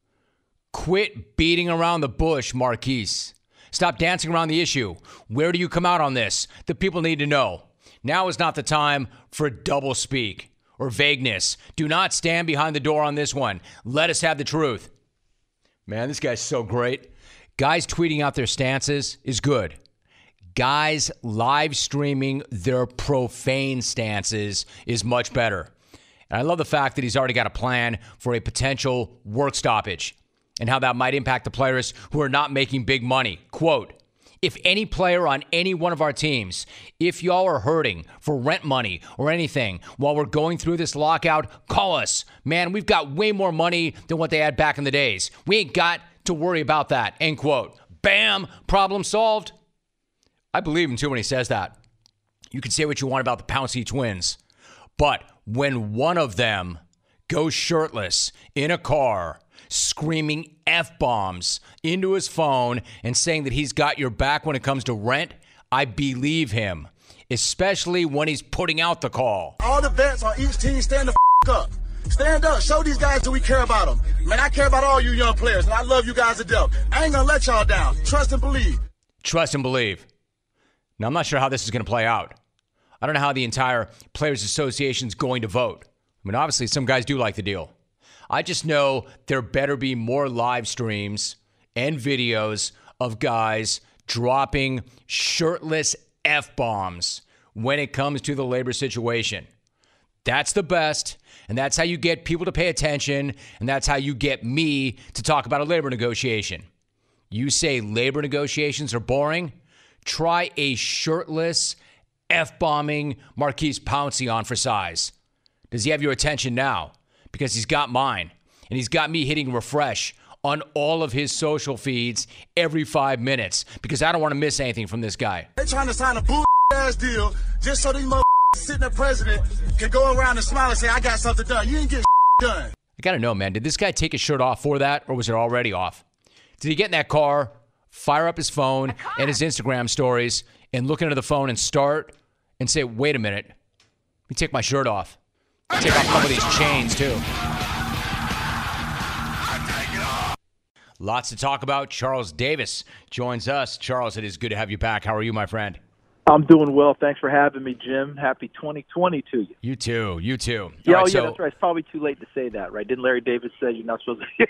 Quit beating around the bush, Maurkice. Stop dancing around the issue. Where do you come out on this? The people need to know. Now is not the time for double speak or vagueness. Do not stand behind the door on this one. Let us have the truth. Man, this guy's so great. Guys tweeting out their stances is good. Guys live streaming their profane stances is much better. And I love the fact that he's already got a plan for a potential work stoppage and how that might impact the players who are not making big money. Quote, if any player on any one of our teams, if y'all are hurting for rent money or anything while we're going through this lockout, call us. Man, we've got way more money than what they had back in the days. We ain't got to worry about that, end quote. Bam, problem solved. I believe him too when he says that. You can say what you want about the Pouncey twins, but when one of them goes shirtless in a car, screaming F-bombs into his phone and saying that he's got your back when it comes to rent, I believe him, especially when he's putting out the call. All the vets on each team stand the f*** up. Stand up. Show these guys that we care about them. Man, I care about all you young players, and I love you guys to death. I ain't going to let y'all down. Trust and believe. Trust and believe. Now, I'm not sure how this is going to play out. I don't know how the entire Players Association is going to vote. I mean, obviously, some guys do like the deal. I just know there better be more live streams and videos of guys dropping shirtless F-bombs when it comes to the labor situation. That's the best, and that's how you get people to pay attention, and that's how you get me to talk about a labor negotiation. You say labor negotiations are boring? Try a shirtless, F-bombing Marquise Pouncey on for size. Does he have your attention now? Because he's got mine, and he's got me hitting refresh on all of his social feeds every five minutes because I don't want to miss anything from this guy. They trying to sign a bull ass deal just so these mother sitting there president can go around and smile and say, I got something done. You ain't get done. I got to know, man, did this guy take his shirt off for that, or was it already off? Did he get in that car, fire up his phone and his Instagram stories, and look into the phone and start and say, wait a minute, let me take my shirt off. Take off some of these chains, too. Lots to talk about. Charles Davis joins us. Charles, it is good to have you back. How are you, my friend? I'm doing well. Thanks for having me, Jim. Happy twenty twenty to you. You too. You too. Yeah, right, oh, yeah, so, that's right. It's probably too late to say that, right? Didn't Larry David say you're not supposed to?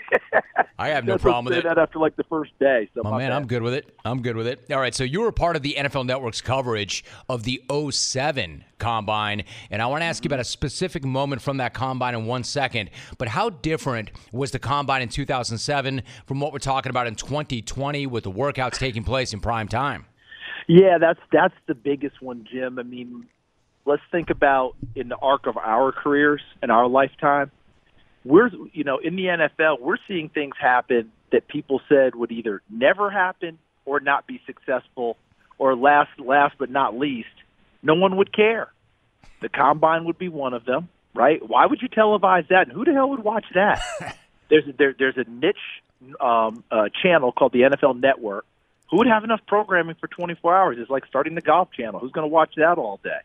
I have no You're problem with say it. that after like the first day. So My my man, bad. I'm good with it. I'm good with it. All right, so you were part of the N F L Network's coverage of the oh seven Combine, and I want to ask you about a specific moment from that Combine in one second. But how different was the Combine in two thousand seven from what we're talking about in twenty twenty with the workouts taking place in prime time? Yeah, that's that's the biggest one, Jim. I mean, let's think about in the arc of our careers and our lifetime. We're, you know, in the N F L, we're seeing things happen that people said would either never happen or not be successful, or last, last but not least, no one would care. The Combine would be one of them, right? Why would you televise that? And who the hell would watch that? there's a, there, there's a niche um, uh, channel called the N F L Network. Who would have enough programming for twenty-four hours? It's like starting the Golf Channel. Who's going to watch that all day?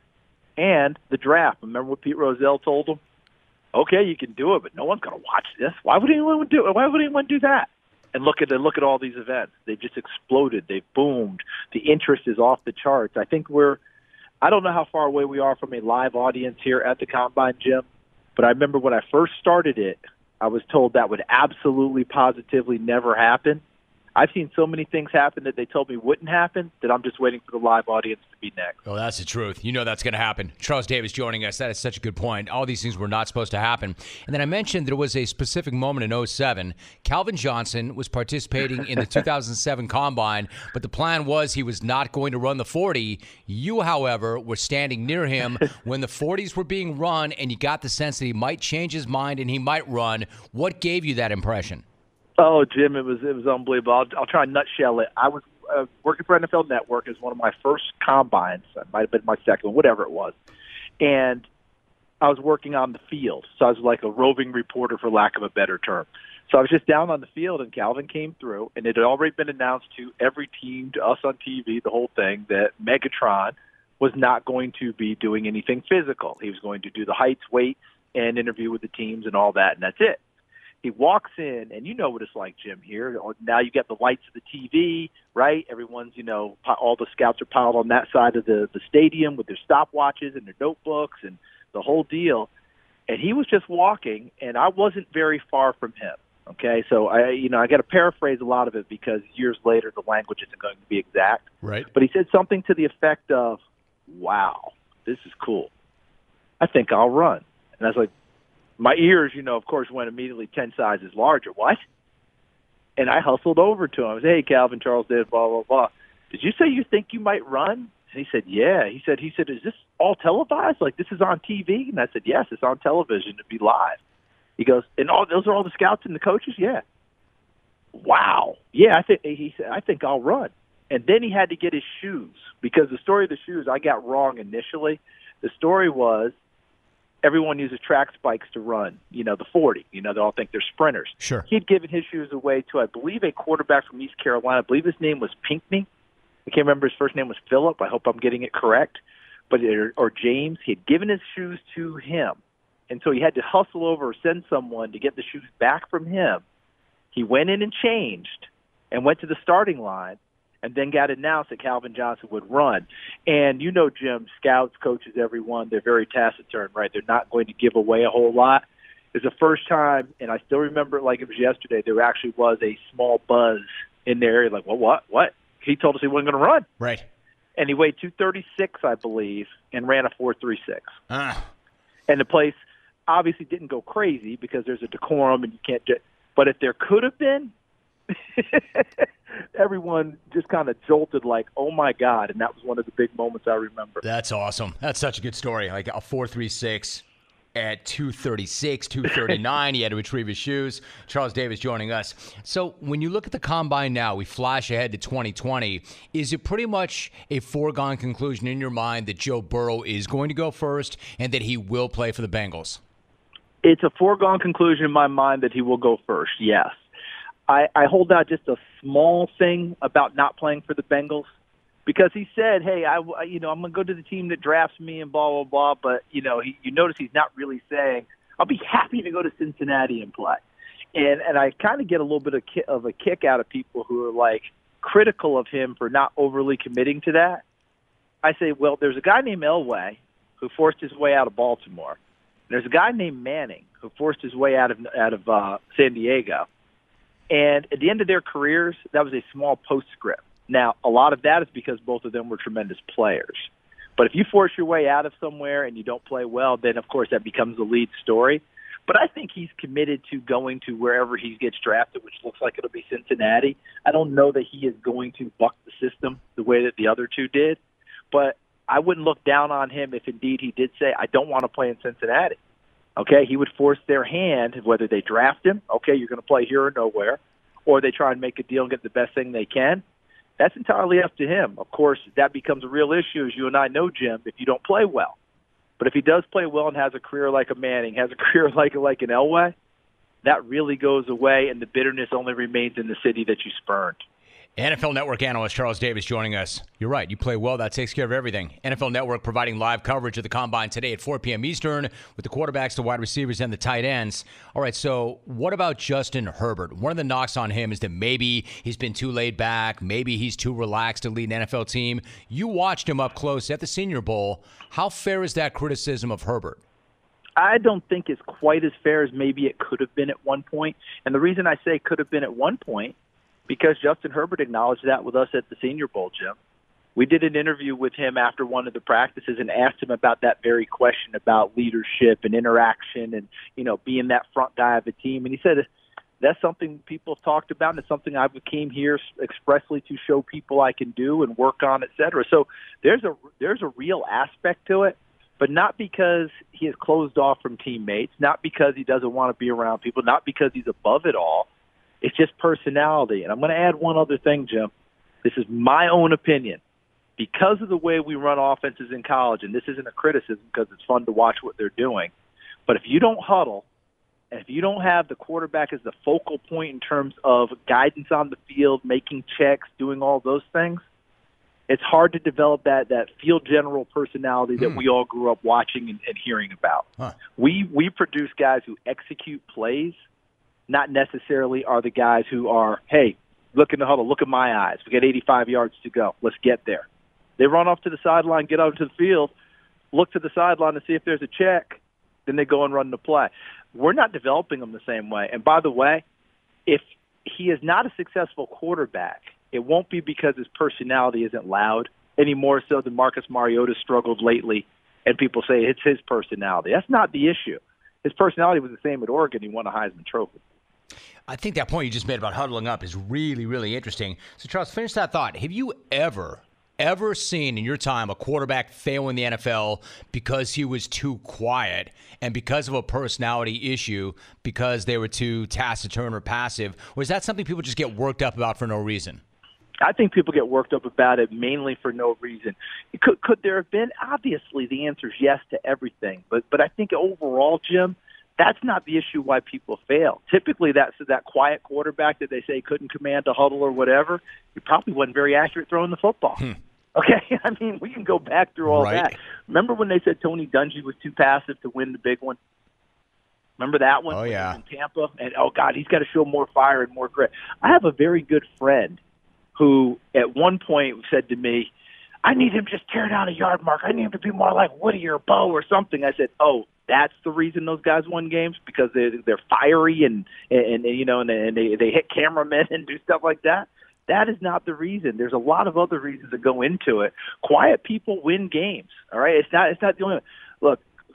And the draft. Remember what Pete Rozelle told them? Okay, you can do it, but no one's going to watch this. Why would anyone do it? Why would anyone do that? And look at look at all these events. They've just exploded. They've boomed. The interest is off the charts. I think we're – I don't know how far away we are from a live audience here at the Combine, Jim, but I remember when I first started it, I was told that would absolutely, positively never happen. I've seen so many things happen that they told me wouldn't happen that I'm just waiting for the live audience to be next. Oh, that's the truth. You know that's going to happen. Charles Davis joining us. That is such a good point. All these things were not supposed to happen. And then I mentioned there was a specific moment in oh seven. Calvin Johnson was participating in the two thousand seven Combine, but the plan was he was not going to run the forty. You, however, were standing near him when the forties were being run, and you got the sense that he might change his mind and he might run. What gave you that impression? Oh, Jim, it was it was unbelievable. I'll, I'll try and nutshell it. I was uh, working for N F L Network as one of my first combines. It might have been my second, whatever it was. And I was working on the field. So I was like a roving reporter, for lack of a better term. So I was just down on the field, and Calvin came through, and it had already been announced to every team, to us on T V, the whole thing, that Megatron was not going to be doing anything physical. He was going to do the heights, weights, and interview with the teams and all that, and that's it. He walks in, and you know what it's like, Jim, here. Now you got the lights of the T V, right? Everyone's, you know, all the scouts are piled on that side of the, the stadium with their stopwatches and their notebooks and the whole deal. And he was just walking, and I wasn't very far from him, okay? So, I, you know, I got to paraphrase a lot of it because years later the language isn't going to be exact. Right. But he said something to the effect of, wow, this is cool. I think I'll run. And I was like, my ears, you know, of course, went immediately ten sizes larger. What? And I hustled over to him. I was, hey, Calvin, Charles did, blah, blah, blah. Did you say you think you might run? And he said, yeah. He said, he said, is this all televised? Like, this is on T V? And I said, yes, it's on television to be live. He goes, and all those are all the scouts and the coaches? Yeah. Wow. Yeah, I think he said, I think I'll run. And then he had to get his shoes because the story of the shoes I got wrong initially. The story was, everyone uses track spikes to run, you know, the forty. You know, they all think they're sprinters. Sure. He'd given his shoes away to, I believe, a quarterback from East Carolina. I believe his name was Pinkney. I can't remember his first name was Phillip. I hope I'm getting it correct. But or, or James. He had given his shoes to him. And so he had to hustle over or send someone to get the shoes back from him. He went in and changed and went to the starting line. And then got announced that Calvin Johnson would run. And you know, Jim, scouts, coaches, everyone, they're very taciturn, right? They're not going to give away a whole lot. It's the first time, and I still remember it like it was yesterday, there actually was a small buzz in their area, like, well, what, what? He told us he wasn't going to run. Right. And he weighed two thirty-six, I believe, and ran a four three six. Ah. And the place obviously didn't go crazy because there's a decorum and you can't do – but if there could have been, everyone just kind of jolted like, oh, my God. And that was one of the big moments I remember. That's awesome. That's such a good story. Like a four three six at two thirty-six, two thirty-nine. He had to retrieve his shoes. Charles Davis joining us. So when you look at the Combine now, we flash ahead to twenty twenty. Is it pretty much a foregone conclusion in your mind that Joe Burrow is going to go first and that he will play for the Bengals? It's a foregone conclusion in my mind that he will go first, yes. I, I hold out just a small thing about not playing for the Bengals because he said, hey, I, you know, I'm going to go to the team that drafts me and blah, blah, blah. But, you know, he, you notice he's not really saying, I'll be happy to go to Cincinnati and play. And and I kind of get a little bit of, ki- of a kick out of people who are, like, critical of him for not overly committing to that. I say, well, there's a guy named Elway who forced his way out of Baltimore. There's a guy named Manning who forced his way out of out of uh, San Diego. And at the end of their careers, that was a small postscript. Now, a lot of that is because both of them were tremendous players. But if you force your way out of somewhere and you don't play well, then, of course, that becomes the lead story. But I think he's committed to going to wherever he gets drafted, which looks like it'll be Cincinnati. I don't know that he is going to buck the system the way that the other two did. But I wouldn't look down on him if indeed he did say, I don't want to play in Cincinnati. Okay, he would force their hand, whether they draft him, okay, you're going to play here or nowhere, or they try and make a deal and get the best thing they can. That's entirely up to him. Of course, that becomes a real issue, as you and I know, Jim, if you don't play well. But if he does play well and has a career like a Manning, has a career like like an Elway, that really goes away, and the bitterness only remains in the city that you spurned. N F L Network analyst Charles Davis joining us. You're right. You play well. That takes care of everything. N F L Network providing live coverage of the Combine today at four p.m. Eastern with the quarterbacks, the wide receivers, and the tight ends. All right, so what about Justin Herbert? One of the knocks on him is that maybe he's been too laid back. Maybe he's too relaxed to lead an N F L team. You watched him up close at the Senior Bowl. How fair is that criticism of Herbert? I don't think it's quite as fair as maybe it could have been at one point. And the reason I say could have been at one point, because Justin Herbert acknowledged that with us at the Senior Bowl, Jim. We did an interview with him after one of the practices and asked him about that very question about leadership and interaction and, you know, being that front guy of a team. And he said that's something people have talked about, and it's something I came here expressly to show people I can do and work on, et cetera. So there's a there's a real aspect to it, but not because he is closed off from teammates, not because he doesn't want to be around people, not because he's above it all. It's just personality. And I'm going to add one other thing, Jim. This is my own opinion. Because of the way we run offenses in college, and this isn't a criticism because it's fun to watch what they're doing, but if you don't huddle, and if you don't have the quarterback as the focal point in terms of guidance on the field, making checks, doing all those things, it's hard to develop that that field general personality that mm. we all grew up watching and, and hearing about. Huh. We we produce guys who execute plays, not necessarily are the guys who are, hey, look in the huddle, look at my eyes. We got eighty-five yards to go. Let's get there. They run off to the sideline, get out into the field, look to the sideline to see if there's a check, then they go and run the play. We're not developing them the same way. And by the way, if he is not a successful quarterback, it won't be because his personality isn't loud any more so than Marcus Mariota struggled lately, and people say it's his personality. That's not the issue. His personality was the same at Oregon. He won a Heisman Trophy. I think that point you just made about huddling up is really, really interesting. So, Charles, finish that thought. Have you ever, ever seen in your time a quarterback fail in the N F L because he was too quiet and because of a personality issue, because they were too taciturn or passive? Or is that something people just get worked up about for no reason? I think people get worked up about it mainly for no reason. Could, could there have been? Obviously, the answer is yes to everything. But, but I think overall, Jim, that's not the issue why people fail. Typically, that's that quiet quarterback that they say couldn't command a huddle or whatever. He probably wasn't very accurate throwing the football. Hmm. Okay? I mean, we can go back through all right. that. Remember when they said Tony Dungy was too passive to win the big one? Remember that one? Oh, yeah. In Tampa? And, oh, God, he's got to show more fire and more grit. I have a very good friend who at one point said to me, I need him to just tear down a yard mark. I need him to be more like Woody or Bo or something. I said, oh, that's the reason those guys won games, because they're, they're fiery and, and, and you know, and, they, and they, they hit cameramen and do stuff like that. That is not the reason. There's a lot of other reasons that go into it. Quiet people win games, all right? It's not, it's not the only one. Look,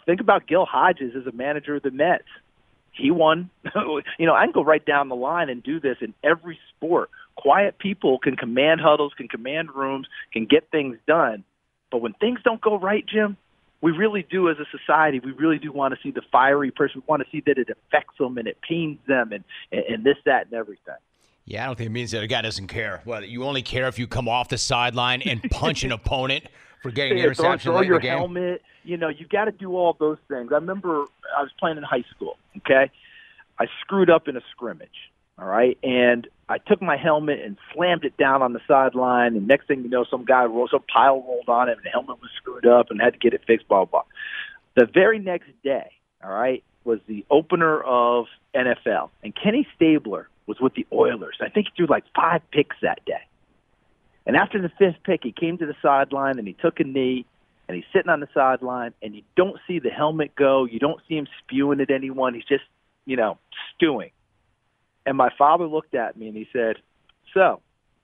think about Gil Hodges as a manager of the Mets. He won. You know, I can go right down the line and do this in every sport. Quiet people can command huddles, can command rooms, can get things done. But when things don't go right, Jim, we really do as a society, we really do want to see the fiery person. We want to see that it affects them and it pains them and, and this, that, and everything. Yeah, I don't think it means that a guy doesn't care. Well, you only care if you come off the sideline and punch an opponent for getting yeah, interception throw, throw late your in the game. helmet. You know, you got to do all those things. I remember I was playing in high school, okay? I screwed up in a scrimmage, all right? And I took my helmet and slammed it down on the sideline, and next thing you know, some guy rolled, some pile rolled on it, and the helmet was screwed up and had to get it fixed, blah, blah, blah. The very next day, all right, was the opener of N F L, and Kenny Stabler was with the Oilers. I think he threw like five picks that day. And after the fifth pick, he came to the sideline, and he took a knee, and he's sitting on the sideline, and you don't see the helmet go. You don't see him spewing at anyone. He's just, you know, stewing. And my father looked at me, and he said, so,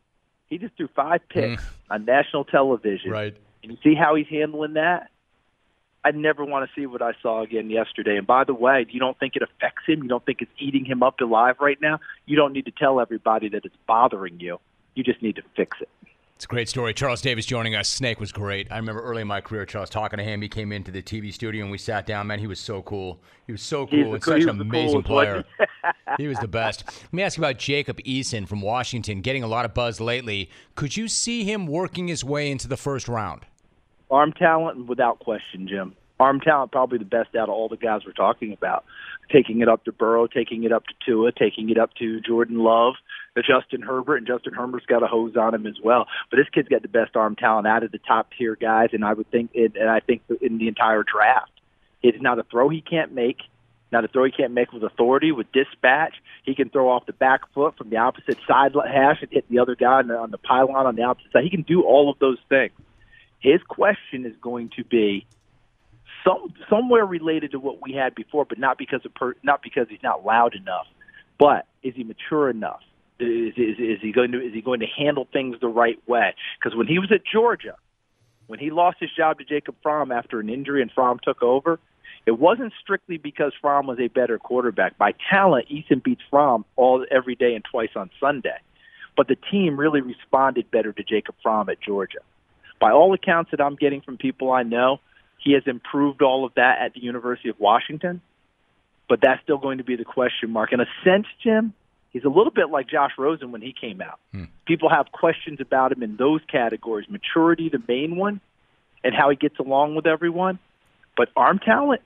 he just threw five picks mm. on national television. Right. And you see how he's handling that? I'd never want to see what I saw again yesterday. And by the way, you don't think it affects him? You don't think it's eating him up alive right now? You don't need to tell everybody that it's bothering you. You just need to fix it. It's a great story. Charles Davis joining us. Snake was great. I remember early in my career, Charles, talking to him. He came into the T V studio and we sat down. Man, he was so cool. He was so cool and such an amazing player. He was the best. Let me ask you about Jacob Eason from Washington, getting a lot of buzz lately. Could you see him working his way into the first round? Arm talent, without question, Jim. Arm talent, probably the best out of all the guys we're talking about. Taking it up to Burrow, taking it up to Tua, taking it up to Jordan Love, the Justin Herbert, and Justin Herbert's got a hose on him as well. But this kid's got the best arm talent out of the top tier guys, and I would think, it, and I think in the entire draft, it's not a throw he can't make, not a throw he can't make with authority, with dispatch. He can throw off the back foot from the opposite side hash and hit the other guy on the, on the pylon on the opposite side. He can do all of those things. His question is going to be some somewhere related to what we had before, but not because of per, not because he's not loud enough. But is he mature enough? Is, is, is he going to is he going to handle things the right way? Because when he was at Georgia, when he lost his job to Jacob Fromm after an injury and Fromm took over, it wasn't strictly because Fromm was a better quarterback. By talent, Eason beats Fromm all every day and twice on Sunday. But the team really responded better to Jacob Fromm at Georgia. By all accounts that I'm getting from people I know, he has improved all of that at the University of Washington. But that's still going to be the question mark. In a sense, Jim, he's a little bit like Josh Rosen when he came out. Hmm. People have questions about him in those categories. Maturity, the main one, and how he gets along with everyone. But arm talent,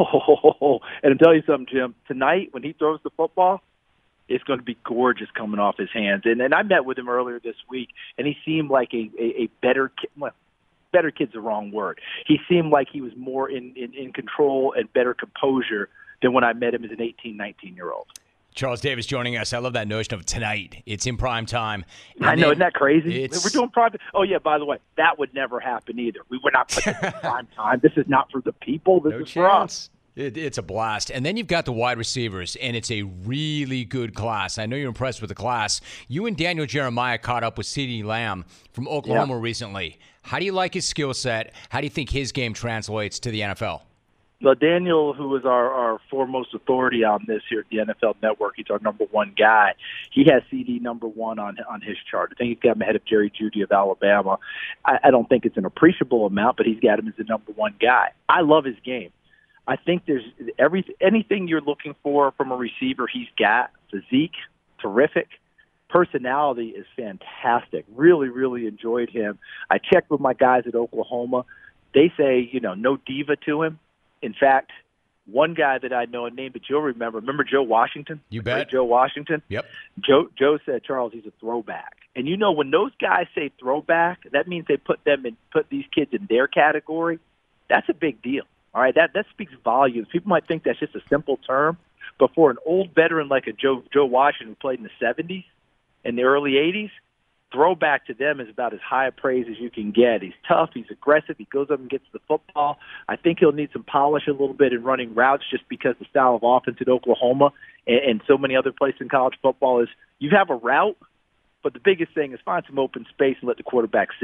oh, and I'll tell you something, Jim, tonight when he throws the football, it's going to be gorgeous coming off his hands. And, and I met with him earlier this week, and he seemed like a, a, a better kid. Well, better kid's the wrong word. He seemed like he was more in, in, in control and better composure than when I met him as an eighteen, nineteen-year-old. Charles Davis joining us. I love that notion of tonight. It's in prime time. And I know, isn't that crazy? It's... We're doing prime. Oh, yeah, by the way, that would never happen either. We would not put this in prime time. This is not for the people. This no is chance. for us. It, it's a blast. And then you've got the wide receivers, and it's a really good class. I know you're impressed with the class. You and Daniel Jeremiah caught up with CeeDee Lamb from Oklahoma yeah. recently. How do you like his skill set? How do you think his game translates to the N F L? Well, Daniel, who is our, our foremost authority on this here at the N F L Network, he's our number one guy. He has C D number one on on his chart. I think he's got him ahead of Jerry Jeudy of Alabama. I, I don't think it's an appreciable amount, but he's got him as the number one guy. I love his game. I think there's every anything you're looking for from a receiver, he's got. Physique, terrific. Personality is fantastic. Really, really enjoyed him. I checked with my guys at Oklahoma. They say, you know, no diva to him. In fact, one guy that I know, a name that you'll remember, remember Joe Washington? You bet. Joe Washington? Yep. Joe Joe said, Charles, he's a throwback. And you know, when those guys say throwback, that means they put them in, put these kids in their category. That's a big deal. All right, that, that speaks volumes. People might think that's just a simple term, but for an old veteran like a Joe Joe Washington who played in the seventies and the early eighties, throwback to them is about as high a praise as you can get. He's tough. He's aggressive. He goes up and gets the football. I think he'll need some polish a little bit in running routes just because the style of offense at Oklahoma and, and so many other places in college football is you have a route, but the biggest thing is find some open space and let the quarterback see it.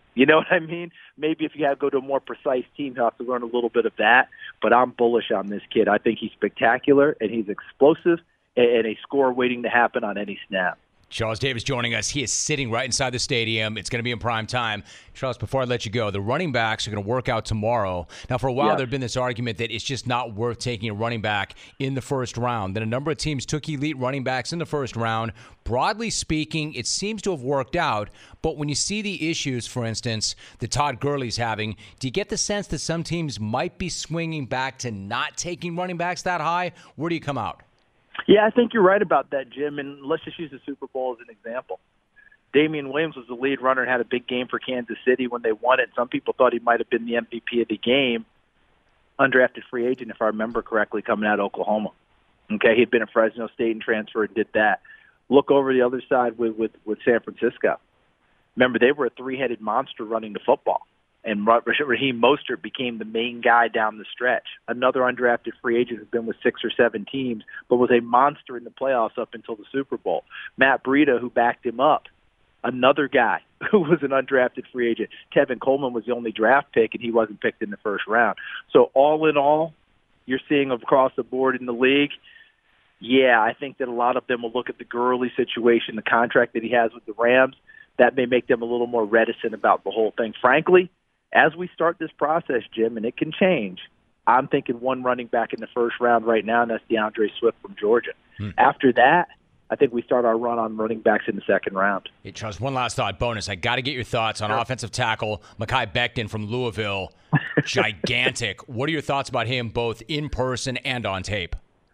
You know what I mean? Maybe if you have to go to a more precise team, you have to learn a little bit of that. But I'm bullish on this kid. I think he's spectacular, and he's explosive, and a score waiting to happen on any snap. Charles Davis joining us. He is sitting right inside the stadium. It's going to be in prime time. Charles, before I let you go, the running backs are going to work out tomorrow. Now, for a while, yeah. there had been this argument that it's just not worth taking a running back in the first round. Then a number of teams took elite running backs in the first round. Broadly speaking, it seems to have worked out. But when you see the issues, for instance, that Todd Gurley's having, do you get the sense that some teams might be swinging back to not taking running backs that high? Where do you come out? Yeah, I think you're right about that, Jim. And let's just use the Super Bowl as an example. Damian Williams was the lead runner and had a big game for Kansas City when they won it. Some people thought he might have been the M V P of the game. Undrafted free agent, if I remember correctly, coming out of Oklahoma. Okay, he'd been at Fresno State and transferred and did that. Look over the other side with, with, with San Francisco. Remember, they were a three-headed monster running the football. And Raheem Mostert became the main guy down the stretch. Another undrafted free agent who's been with six or seven teams, but was a monster in the playoffs up until the Super Bowl. Matt Breida, who backed him up, another guy who was an undrafted free agent. Tevin Coleman was the only draft pick, and he wasn't picked in the first round. So all in all, you're seeing across the board in the league, yeah, I think that a lot of them will look at the Gurley situation, the contract that he has with the Rams. That may make them a little more reticent about the whole thing. Frankly, as we start this process, Jim, and it can change, I'm thinking one running back in the first round right now, and that's DeAndre Swift from Georgia. Hmm. After that, I think we start our run on running backs in the second round. Hey, Charles, one last thought, bonus. I got to get your thoughts on sure. offensive tackle Mekhi Becton from Louisville. Gigantic. What are your thoughts about him both in person and on tape?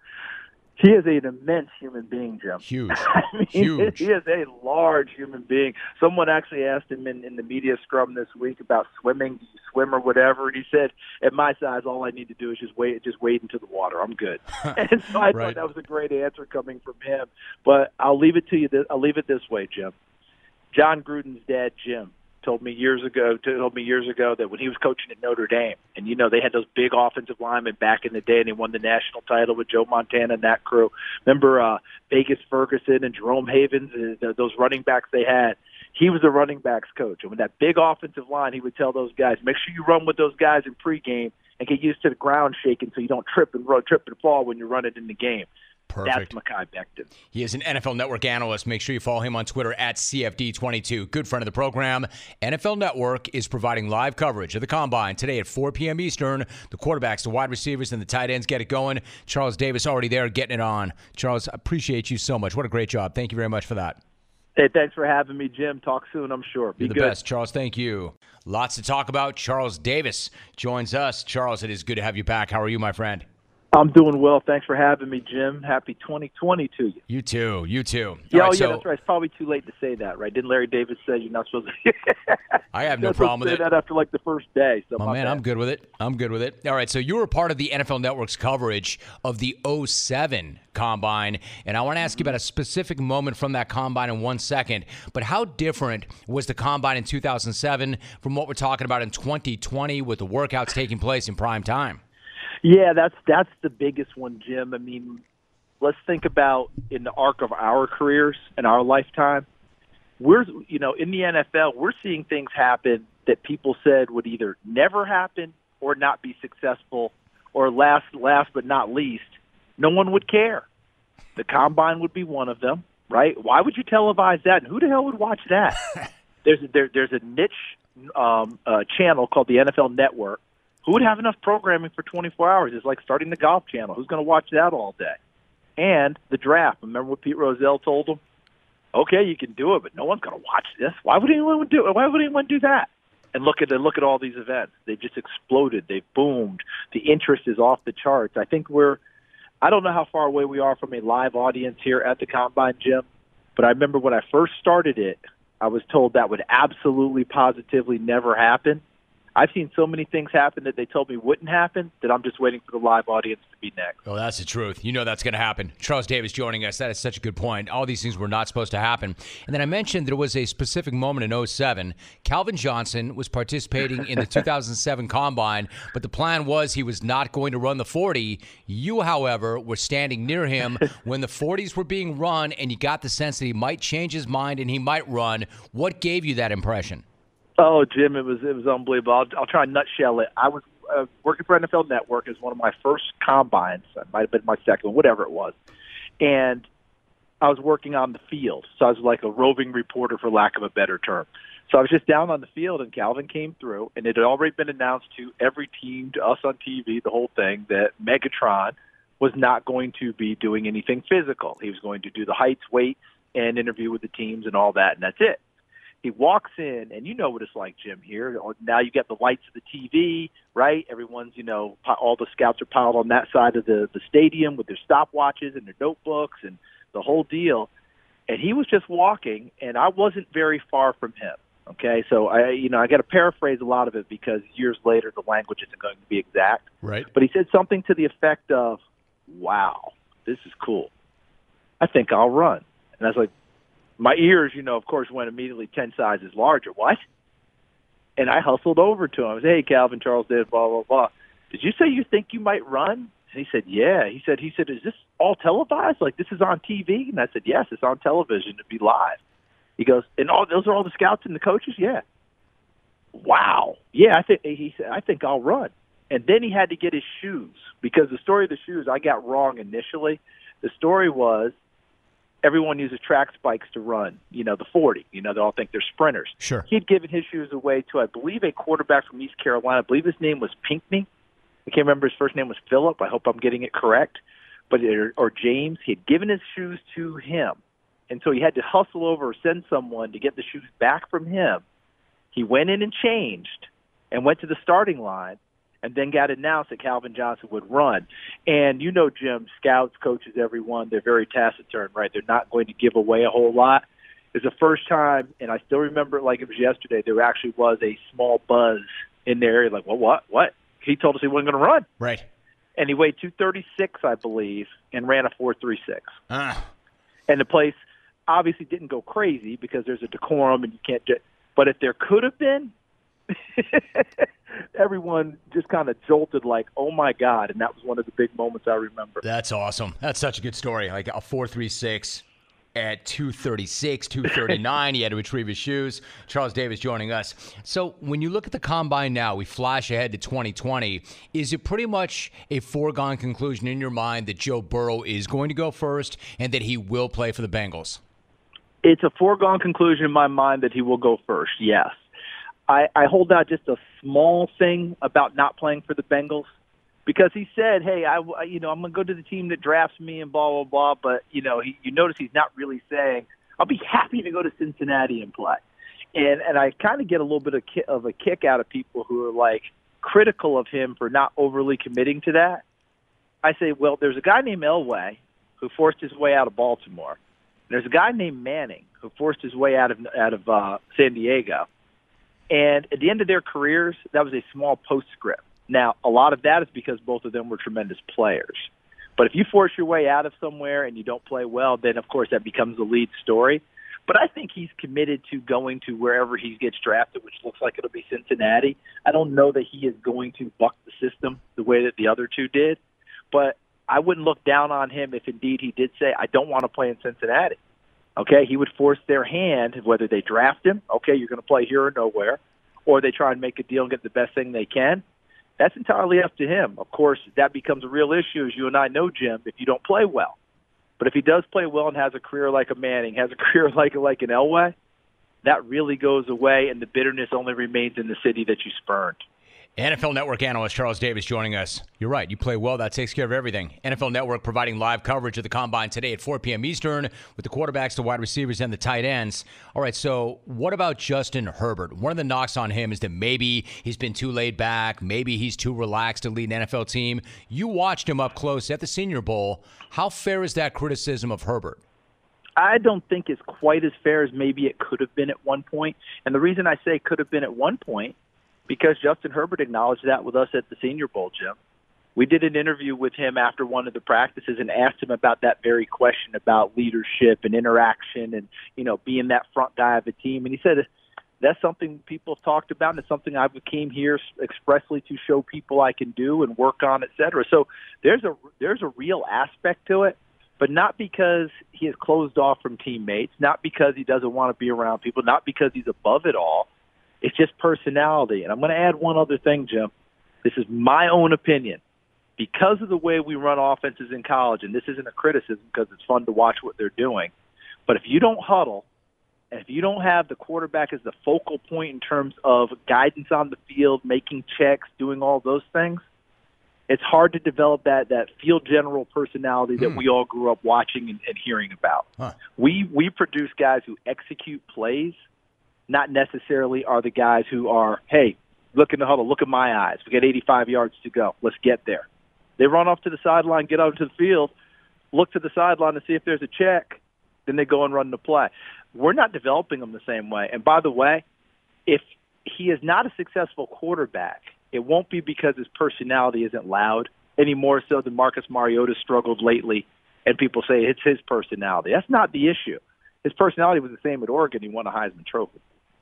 He is an immense human being, Jim. Huge. I mean, Huge. He is a large human being. Someone actually asked him in, in the media scrum this week about swimming. Do you swim or whatever? And he said, at my size, all I need to do is just wade, just wade into the water. I'm good. And so I right. thought that was a great answer coming from him. But I'll leave it to you. This, I'll leave it this way, Jim. John Gruden's dad, Jim, told me years ago told me years ago that when he was coaching at Notre Dame, and you know they had those big offensive linemen back in the day, and they won the national title with Joe Montana and that crew. Remember uh, Vegas Ferguson and Jerome Havens, uh, those running backs they had. He was a running backs coach, and with that big offensive line, he would tell those guys, make sure you run with those guys in pregame and get used to the ground shaking so you don't trip and run, trip and fall when you're running in the game. Perfect. That's Mekhi Becton. He is an N F L Network analyst. Make sure you follow him on Twitter at C F D twenty-two. Good friend of the program. N F L Network is providing live coverage of the Combine today at four p.m. Eastern. The quarterbacks, the wide receivers, and the tight ends get it going. Charles Davis already there getting it on. Charles, appreciate you so much. What a great job. Thank you very much for that. Hey, thanks for having me, Jim. Talk soon, I'm sure. Be You're the good. best, Charles. Thank you. Lots to talk about. Charles Davis joins us. Charles, it is good to have you back. How are you, my friend? I'm doing well. Thanks for having me, Jim. Happy twenty twenty to you. You too. You too. Yeah, right, oh, yeah, so, that's right. It's probably too late to say that, right? Didn't Larry David say you're not supposed to? I have no That's problem with say it. that after like the first day. So oh, man, bad. I'm good with it. I'm good with it. All right, so you were part of the N F L Network's coverage of the oh seven Combine, and I want to ask you about a specific moment from that Combine in one second. But how different was the Combine in two thousand seven from what we're talking about in twenty twenty with the workouts taking place in prime time? Yeah, that's that's the biggest one, Jim. I mean, let's think about in the arc of our careers and our lifetime. We're, you know, in the N F L, we're seeing things happen that people said would either never happen or not be successful, or last, last but not least, no one would care. The Combine would be one of them, right? Why would you televise that? And who the hell would watch that? there's there, there's a niche um, uh, channel called the N F L Network. Who would have enough programming for twenty-four hours? It's like starting the Golf Channel. Who's going to watch that all day? And the draft. Remember what Pete Rozelle told them? Okay, you can do it, but no one's going to watch this. Why would anyone do it? Why would anyone do that? And look at look at all these events. They've just exploded. They've boomed. The interest is off the charts. I think we're – I don't know how far away we are from a live audience here at the Combine, Jim, but I remember when I first started it, I was told that would absolutely, positively never happen. I've seen so many things happen that they told me wouldn't happen that I'm just waiting for the live audience to be next. Oh, that's the truth. You know that's going to happen. Charles Davis joining us. That is such a good point. All these things were not supposed to happen. And then I mentioned there was a specific moment in oh seven. Calvin Johnson was participating in the two thousand seven Combine, but the plan was he was not going to run the forty. You, however, were standing near him when the forties were being run, and you got the sense that he might change his mind and he might run. What gave you that impression? Oh, Jim, it was it was unbelievable. I'll, I'll try and nutshell it. I was uh, working for N F L Network as one of my first combines. It might have been my second, whatever it was. And I was working on the field. So I was like a roving reporter, for lack of a better term. So I was just down on the field, and Calvin came through, and it had already been announced to every team, to us on T V, the whole thing, that Megatron was not going to be doing anything physical. He was going to do the heights, weights, and interview with the teams and all that, and that's it. He walks in, and you know what it's like, Jim, here. Now you get the lights of the T V, right? Everyone's, you know, all the scouts are piled on that side of the, the stadium with their stopwatches and their notebooks and the whole deal. And he was just walking, and I wasn't very far from him. Okay, so I, you know, I got to paraphrase a lot of it because years later the language isn't going to be exact. Right. But he said something to the effect of, "Wow, this is cool. I think I'll run." And I was like, my ears, you know, of course, went immediately ten sizes larger. What? And I hustled over to him. I said, "Hey, Calvin, Charles did blah blah blah. Did you say you think you might run?" And he said, "Yeah." He said, "He said, is this all televised? Like this is on T V?" And I said, "Yes, it's on television to be live." He goes, "And all those are all the scouts and the coaches?" "Yeah." "Wow." "Yeah, I think." He said, "I think I'll run." And then he had to get his shoes because the story of the shoes I got wrong initially. The story was everyone uses track spikes to run, you know, the forty. You know, they all think they're sprinters. Sure. He'd given his shoes away to, I believe, a quarterback from East Carolina. I believe his name was Pinkney. I can't remember his first name was Philip. I hope I'm getting it correct. But or, or James. He had given his shoes to him. And so he had to hustle over or send someone to get the shoes back from him. He went in and changed and went to the starting line and then got announced that Calvin Johnson would run. And you know, Jim, scouts, coaches, everyone, they're very taciturn, right? They're not going to give away a whole lot. It's the first time, and I still remember it like it was yesterday, there actually was a small buzz in the area, like, well, what, what? He told us he wasn't going to run. Right. And he weighed two thirty-six, I believe, and ran a four three six. Ah. And the place obviously didn't go crazy because there's a decorum and you can't just, but if there could have been, everyone just kind of jolted like, oh my God. And that was one of the big moments I remember. That's awesome. That's such a good story. Like a four three six at two thirty-six, two thirty-nine. He had to retrieve his shoes. Charles Davis joining us. So when you look at the combine now, we flash ahead to twenty twenty. Is it pretty much a foregone conclusion in your mind that Joe Burrow is going to go first and that he will play for the Bengals? It's a foregone conclusion in my mind that he will go first, yes. I, I hold out just a small thing about not playing for the Bengals because he said, hey, I, you know, I'm going to go to the team that drafts me and blah, blah, blah. But, you know, he, you notice he's not really saying, I'll be happy to go to Cincinnati and play. And and I kind of get a little bit of, ki- of a kick out of people who are, like, critical of him for not overly committing to that. I say, well, there's a guy named Elway who forced his way out of Baltimore. There's a guy named Manning who forced his way out of out of uh, San Diego. And at the end of their careers, that was a small postscript. Now, a lot of that is because both of them were tremendous players. But if you force your way out of somewhere and you don't play well, then, of course, that becomes the lead story. But I think he's committed to going to wherever he gets drafted, which looks like it'll be Cincinnati. I don't know that he is going to buck the system the way that the other two did. But I wouldn't look down on him if indeed he did say, I don't want to play in Cincinnati. Okay, he would force their hand, whether they draft him, okay, you're going to play here or nowhere, or they try and make a deal and get the best thing they can. That's entirely up to him. Of course, that becomes a real issue, as you and I know, Jim, if you don't play well. But if he does play well and has a career like a Manning, has a career like like an Elway, that really goes away, and the bitterness only remains in the city that you spurned. N F L Network analyst Charles Davis joining us. You're right. You play well. That takes care of everything. N F L Network providing live coverage of the Combine today at four p.m. Eastern with the quarterbacks, the wide receivers, and the tight ends. All right, so what about Justin Herbert? One of the knocks on him is that maybe he's been too laid back. Maybe he's too relaxed to lead an N F L team. You watched him up close at the Senior Bowl. How fair is that criticism of Herbert? I don't think it's quite as fair as maybe it could have been at one point. And the reason I say could have been at one point, because Justin Herbert acknowledged that with us at the Senior Bowl, Jim. We did an interview with him after one of the practices and asked him about that very question about leadership and interaction and, you know, being that front guy of a team. And he said that's something people have talked about, and it's something I came here expressly to show people I can do and work on, et cetera. So there's a there's a real aspect to it, but not because he is closed off from teammates, not because he doesn't want to be around people, not because he's above it all. It's just personality. And I'm going to add one other thing, Jim. This is my own opinion. Because of the way we run offenses in college, and this isn't a criticism because it's fun to watch what they're doing, but if you don't huddle, and if you don't have the quarterback as the focal point in terms of guidance on the field, making checks, doing all those things, it's hard to develop that that field general personality that hmm. we all grew up watching and, and hearing about. Huh. We we produce guys who execute plays, not necessarily are the guys who are, hey, look in the huddle, look at my eyes. We got eighty-five yards to go. Let's get there. They run off to the sideline, get out to the field, look to the sideline to see if there's a check, then they go and run the play. We're not developing them the same way. And by the way, if he is not a successful quarterback, it won't be because his personality isn't loud any more so than Marcus Mariota struggled lately, and people say it's his personality. That's not the issue. His personality was the same at Oregon. He won a Heisman Trophy.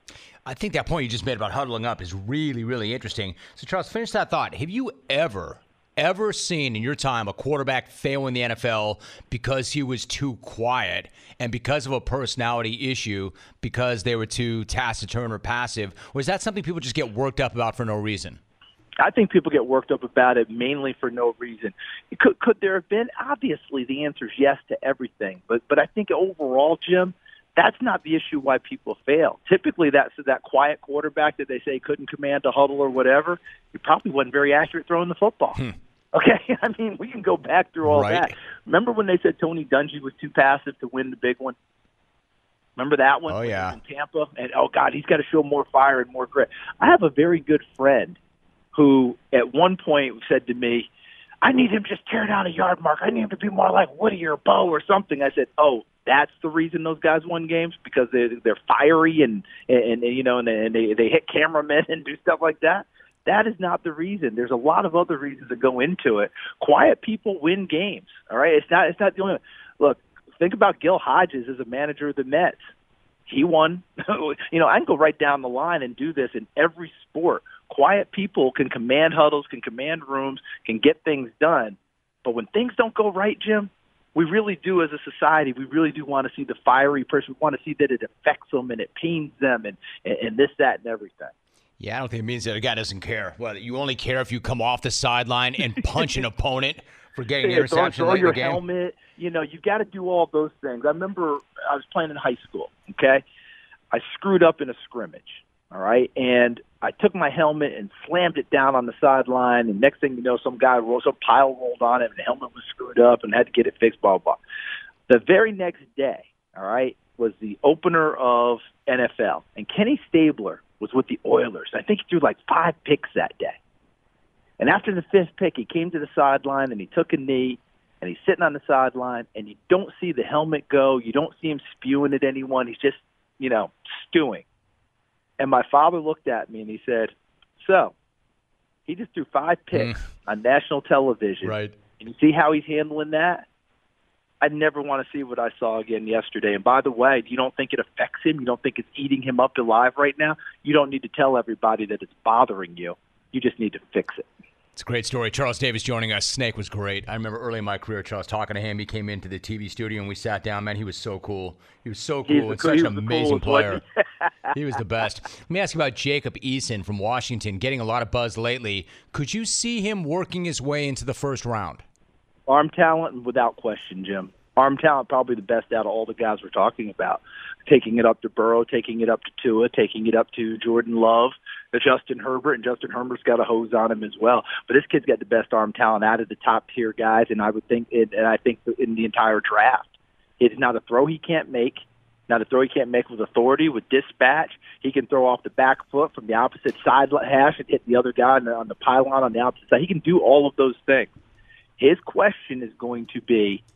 I think that point you just made about huddling up is really, really interesting. So, Charles, finish that thought. Have you ever – ever seen in your time a quarterback fail in the N F L because he was too quiet and because of a personality issue, because they were too taciturn or passive? Or is that something people just get worked up about for no reason? I think people get worked up about it mainly for no reason. Could, could there have been? Obviously, the answer is yes to everything. But but I think overall, Jim, that's not the issue why people fail. Typically, that's that quiet quarterback that they say couldn't command a huddle or whatever. He probably wasn't very accurate throwing the football. Hmm. Okay, I mean, we can go back through all right. that. Remember when they said Tony Dungy was too passive to win the big one? Remember that one? Oh, yeah. In Tampa? And, oh, God, he's got to show more fire and more grit. I have a very good friend who at one point said to me, I need him to just tear down a yard mark. I need him to be more like Woody or Bo or something. I said, oh, that's the reason those guys won games? Because they're, they're fiery and, and, and, you know, and they, and they, they hit cameramen and do stuff like that? That is not the reason. There's a lot of other reasons that go into it. Quiet people win games. All right, it's not. It's not the only one. Look, think about Gil Hodges as a manager of the Mets. He won. You know, I can go right down the line and do this in every sport. Quiet people can command huddles, can command rooms, can get things done. But when things don't go right, Jim, we really do as a society. We really do want to see the fiery person. We want to see that it affects them and it pains them and and this, that, and everything. Yeah, I don't think it means that a guy doesn't care. Well, you only care if you come off the sideline and punch an opponent for getting yeah, interception throw, throw late your in the game. Helmet. You know, you got to do all those things. I remember I was playing in high school, okay? I screwed up in a scrimmage, all right? And I took my helmet and slammed it down on the sideline, and next thing you know, some guy rolled, some pile rolled on it, and the helmet was screwed up and had to get it fixed, blah, blah. The very next day, all right, was the opener of N F L, and Kenny Stabler was with the Oilers. I think he threw like five picks that day. And after the fifth pick, he came to the sideline and he took a knee, and he's sitting on the sideline, and you don't see the helmet go. You don't see him spewing at anyone. He's just, you know, stewing. And my father looked at me and he said, so, he just threw five picks mm. on national television. Right. And you see how he's handling that? I'd never want to see what I saw again yesterday. And by the way, you don't think it affects him? You don't think it's eating him up alive right now? You don't need to tell everybody that it's bothering you. You just need to fix it. It's a great story. Charles Davis joining us. Snake was great. I remember early in my career, Charles, talking to him. He came into the T V studio and we sat down. Man, he was so cool. He was so cool and such an amazing player. He was the best. Let me ask you about Jacob Eason from Washington, getting a lot of buzz lately. Could you see him working his way into the first round? Arm talent, without question, Jim. Arm talent, probably the best out of all the guys we're talking about. Taking it up to Burrow, taking it up to Tua, taking it up to Jordan Love, to Justin Herbert, and Justin Herbert's got a hose on him as well. But this kid's got the best arm talent out of the top tier guys, and I would think, it, and I think in the entire draft, it's not a throw he can't make, not a throw he can't make with authority, with dispatch. He can throw off the back foot from the opposite side hash and hit the other guy on the, on the pylon on the opposite side. He can do all of those things. His question is going to be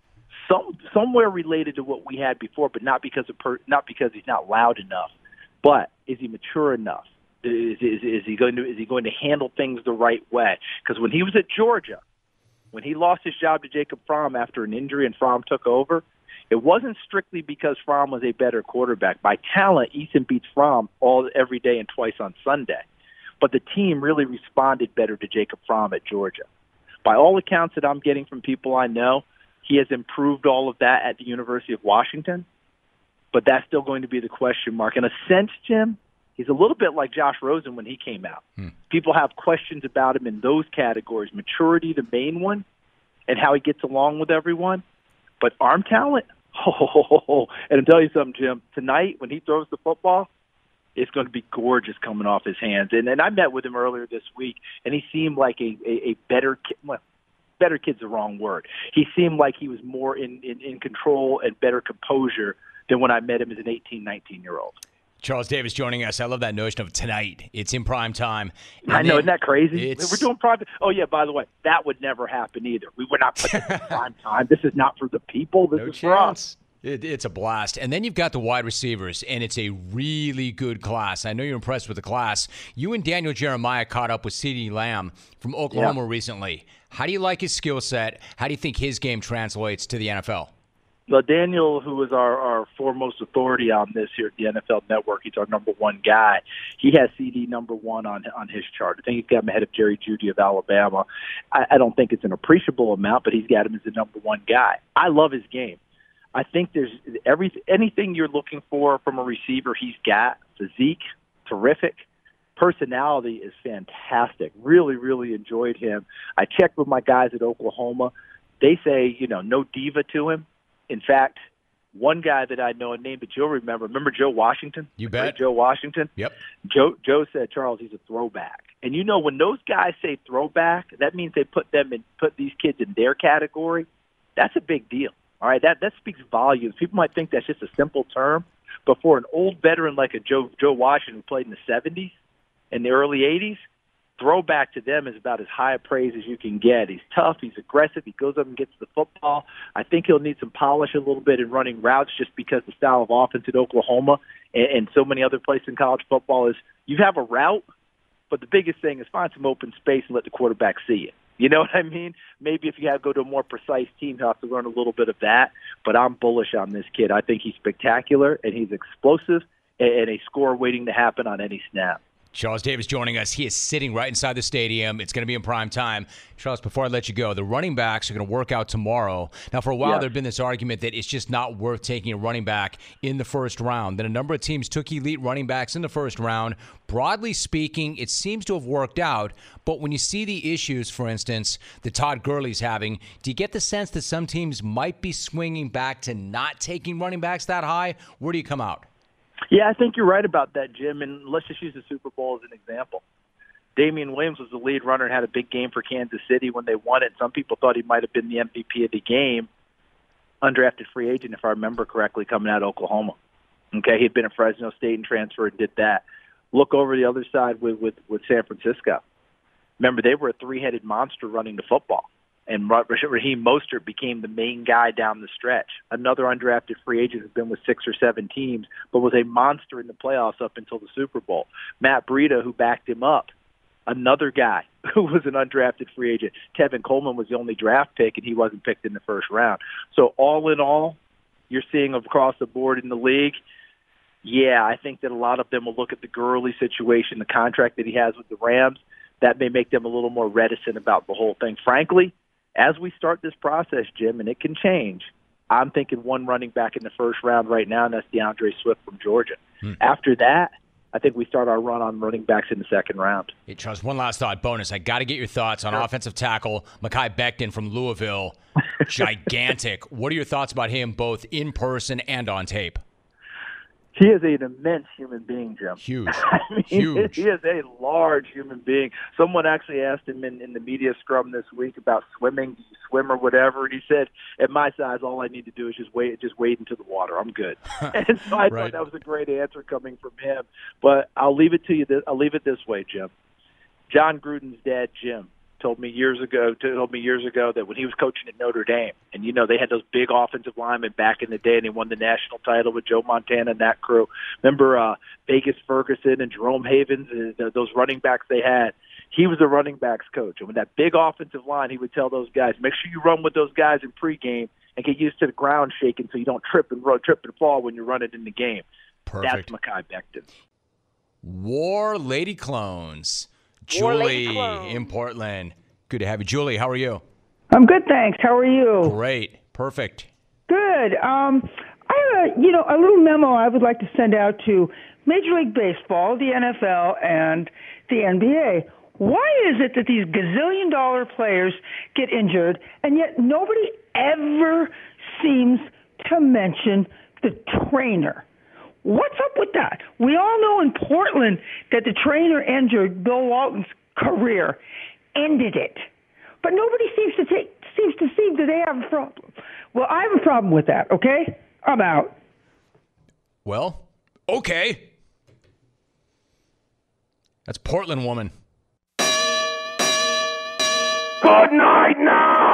some somewhere related to what we had before, but not because of per, not because he's not loud enough. But is he mature enough? Is, is, is he going to is he going to handle things the right way? Because when he was at Georgia, when he lost his job to Jacob Fromm after an injury and Fromm took over, it wasn't strictly because Fromm was a better quarterback. By talent, Eason beats Fromm all every day and twice on Sunday. But the team really responded better to Jacob Fromm at Georgia. By all accounts that I'm getting from people I know, he has improved all of that at the University of Washington, but that's still going to be the question mark. In a sense, Jim, He's a little bit like Josh Rosen when he came out. Hmm. People have questions about him in those categories. Maturity, the main one, and how he gets along with everyone. But arm talent, oh, and I'll tell you something, Jim, tonight when he throws the football, it's going to be gorgeous coming off his hands. And, and I met with him earlier this week, and he seemed like a, a, a better kid. Well, better kid's the wrong word. He seemed like he was more in, in, in control and better composure than when I met him as an eighteen, nineteen-year-old. Charles Davis joining us. I love that notion of tonight. It's in prime time. And I know, isn't that crazy? It's... We're doing prime. Oh, yeah, by the way, that would never happen either. We would not put this in prime time. This is not for the people. This no is chance. for us. It, it's a blast. And then you've got the wide receivers, and it's a really good class. I know you're impressed with the class. You and Daniel Jeremiah caught up with CeeDee Lamb from Oklahoma yeah. recently. How do you like his skill set? How do you think his game translates to the N F L? Well, Daniel, who is our, our foremost authority on this here at the N F L Network, he's our number one guy. He has C D number one on on his chart. I think he's got him ahead of Jerry Jeudy of Alabama. I, I don't think it's an appreciable amount, but he's got him as the number one guy. I love his game. I think there's every anything you're looking for from a receiver, he's got. Physique, terrific. Personality is fantastic. Really, really enjoyed him. I checked with my guys at Oklahoma. They say, you know, no diva to him. In fact, one guy that I know, a name that you'll remember, remember Joe Washington? You bet. Joe Washington? Yep. Joe Joe said, Charles, he's a throwback. And you know, when those guys say throwback, that means they put them in, put these kids in their category. That's a big deal. All right, that, that speaks volumes. People might think that's just a simple term, but for an old veteran like a Joe Joe Washington who played in the seventies and the early eighties, throwback to them is about as high a praise as you can get. He's tough. He's aggressive. He goes up and gets the football. I think he'll need some polish a little bit in running routes just because the style of offense at Oklahoma and, and so many other places in college football is you have a route, but the biggest thing is find some open space and let the quarterback see it. You know what I mean? Maybe if you have to go to a more precise team, you'll have to learn a little bit of that. But I'm bullish on this kid. I think he's spectacular, and he's explosive, and a score waiting to happen on any snap. Charles Davis joining us. He is sitting right inside the stadium. It's going to be in prime time. Charles, before I let you go, the running backs are going to work out tomorrow. Now, for a while, yeah. there had been this argument that it's just not worth taking a running back in the first round. Then a number of teams took elite running backs in the first round. Broadly speaking, it seems to have worked out. But when you see the issues, for instance, that Todd Gurley's having, do you get the sense that some teams might be swinging back to not taking running backs that high? Where do you come out? Yeah, I think you're right about that, Jim. And let's just use the Super Bowl as an example. Damian Williams was the lead runner and had a big game for Kansas City when they won it. Some people thought he might have been the M V P of the game. Undrafted free agent, if I remember correctly, coming out of Oklahoma. Okay, he had been at Fresno State and transferred and did that. Look over the other side with, with, with San Francisco. Remember, they were a three-headed monster running the football. And Raheem Mostert became the main guy down the stretch. Another undrafted free agent who's been with six or seven teams, but was a monster in the playoffs up until the Super Bowl. Matt Breida, who backed him up, another guy who was an undrafted free agent. Tevin Coleman was the only draft pick, and he wasn't picked in the first round. So all in all, you're seeing across the board in the league, yeah, I think that a lot of them will look at the Gurley situation, the contract that he has with the Rams. That may make them a little more reticent about the whole thing. Frankly, as we start this process, Jim, and it can change, I'm thinking one running back in the first round right now, and that's DeAndre Swift from Georgia. Hmm. After that, I think we start our run on running backs in the second round. Hey, Charles, one last thought, bonus. I got to get your thoughts on sure. offensive tackle Mekhi Becton from Louisville. Gigantic. What are your thoughts about him both in person and on tape? He is an immense human being, Jim. Huge. I mean, Huge. He is a large human being. Someone actually asked him in, in the media scrum this week about swimming. Do you swim or whatever? And he said, at my size, all I need to do is just wade, just wade into the water. I'm good. And so I right. thought that was a great answer coming from him. But I'll leave it to you. This, I'll leave it this way, Jim. John Gruden's dad, Jim, told me years ago told me years ago that when he was coaching at Notre Dame, and you know they had those big offensive linemen back in the day, and they won the national title with Joe Montana and that crew. Remember uh, Vegas Ferguson and Jerome Havens, uh, those running backs they had. He was a running backs coach, and with that big offensive line, he would tell those guys, make sure you run with those guys in pregame and get used to the ground shaking so you don't trip and trip and fall when you're running in the game. Perfect. That's Mekhi Becton. War Lady Clones. Julie in Portland. Good to have you. Julie, how are you? I'm good, thanks. How are you? Great. Perfect. Good. Um, I have a, you know, a little memo I would like to send out to Major League Baseball, the N F L, and the N B A. Why is it that these gazillion-dollar players get injured, and yet nobody ever seems to mention the trainer? What's up with that? We all know in Portland that the trainer injured Bill Walton's career, ended it. But nobody seems to take, seems to see that they have a problem. Well, I have a problem with that, okay? I'm out. Well, okay. That's Portland woman. Good night now.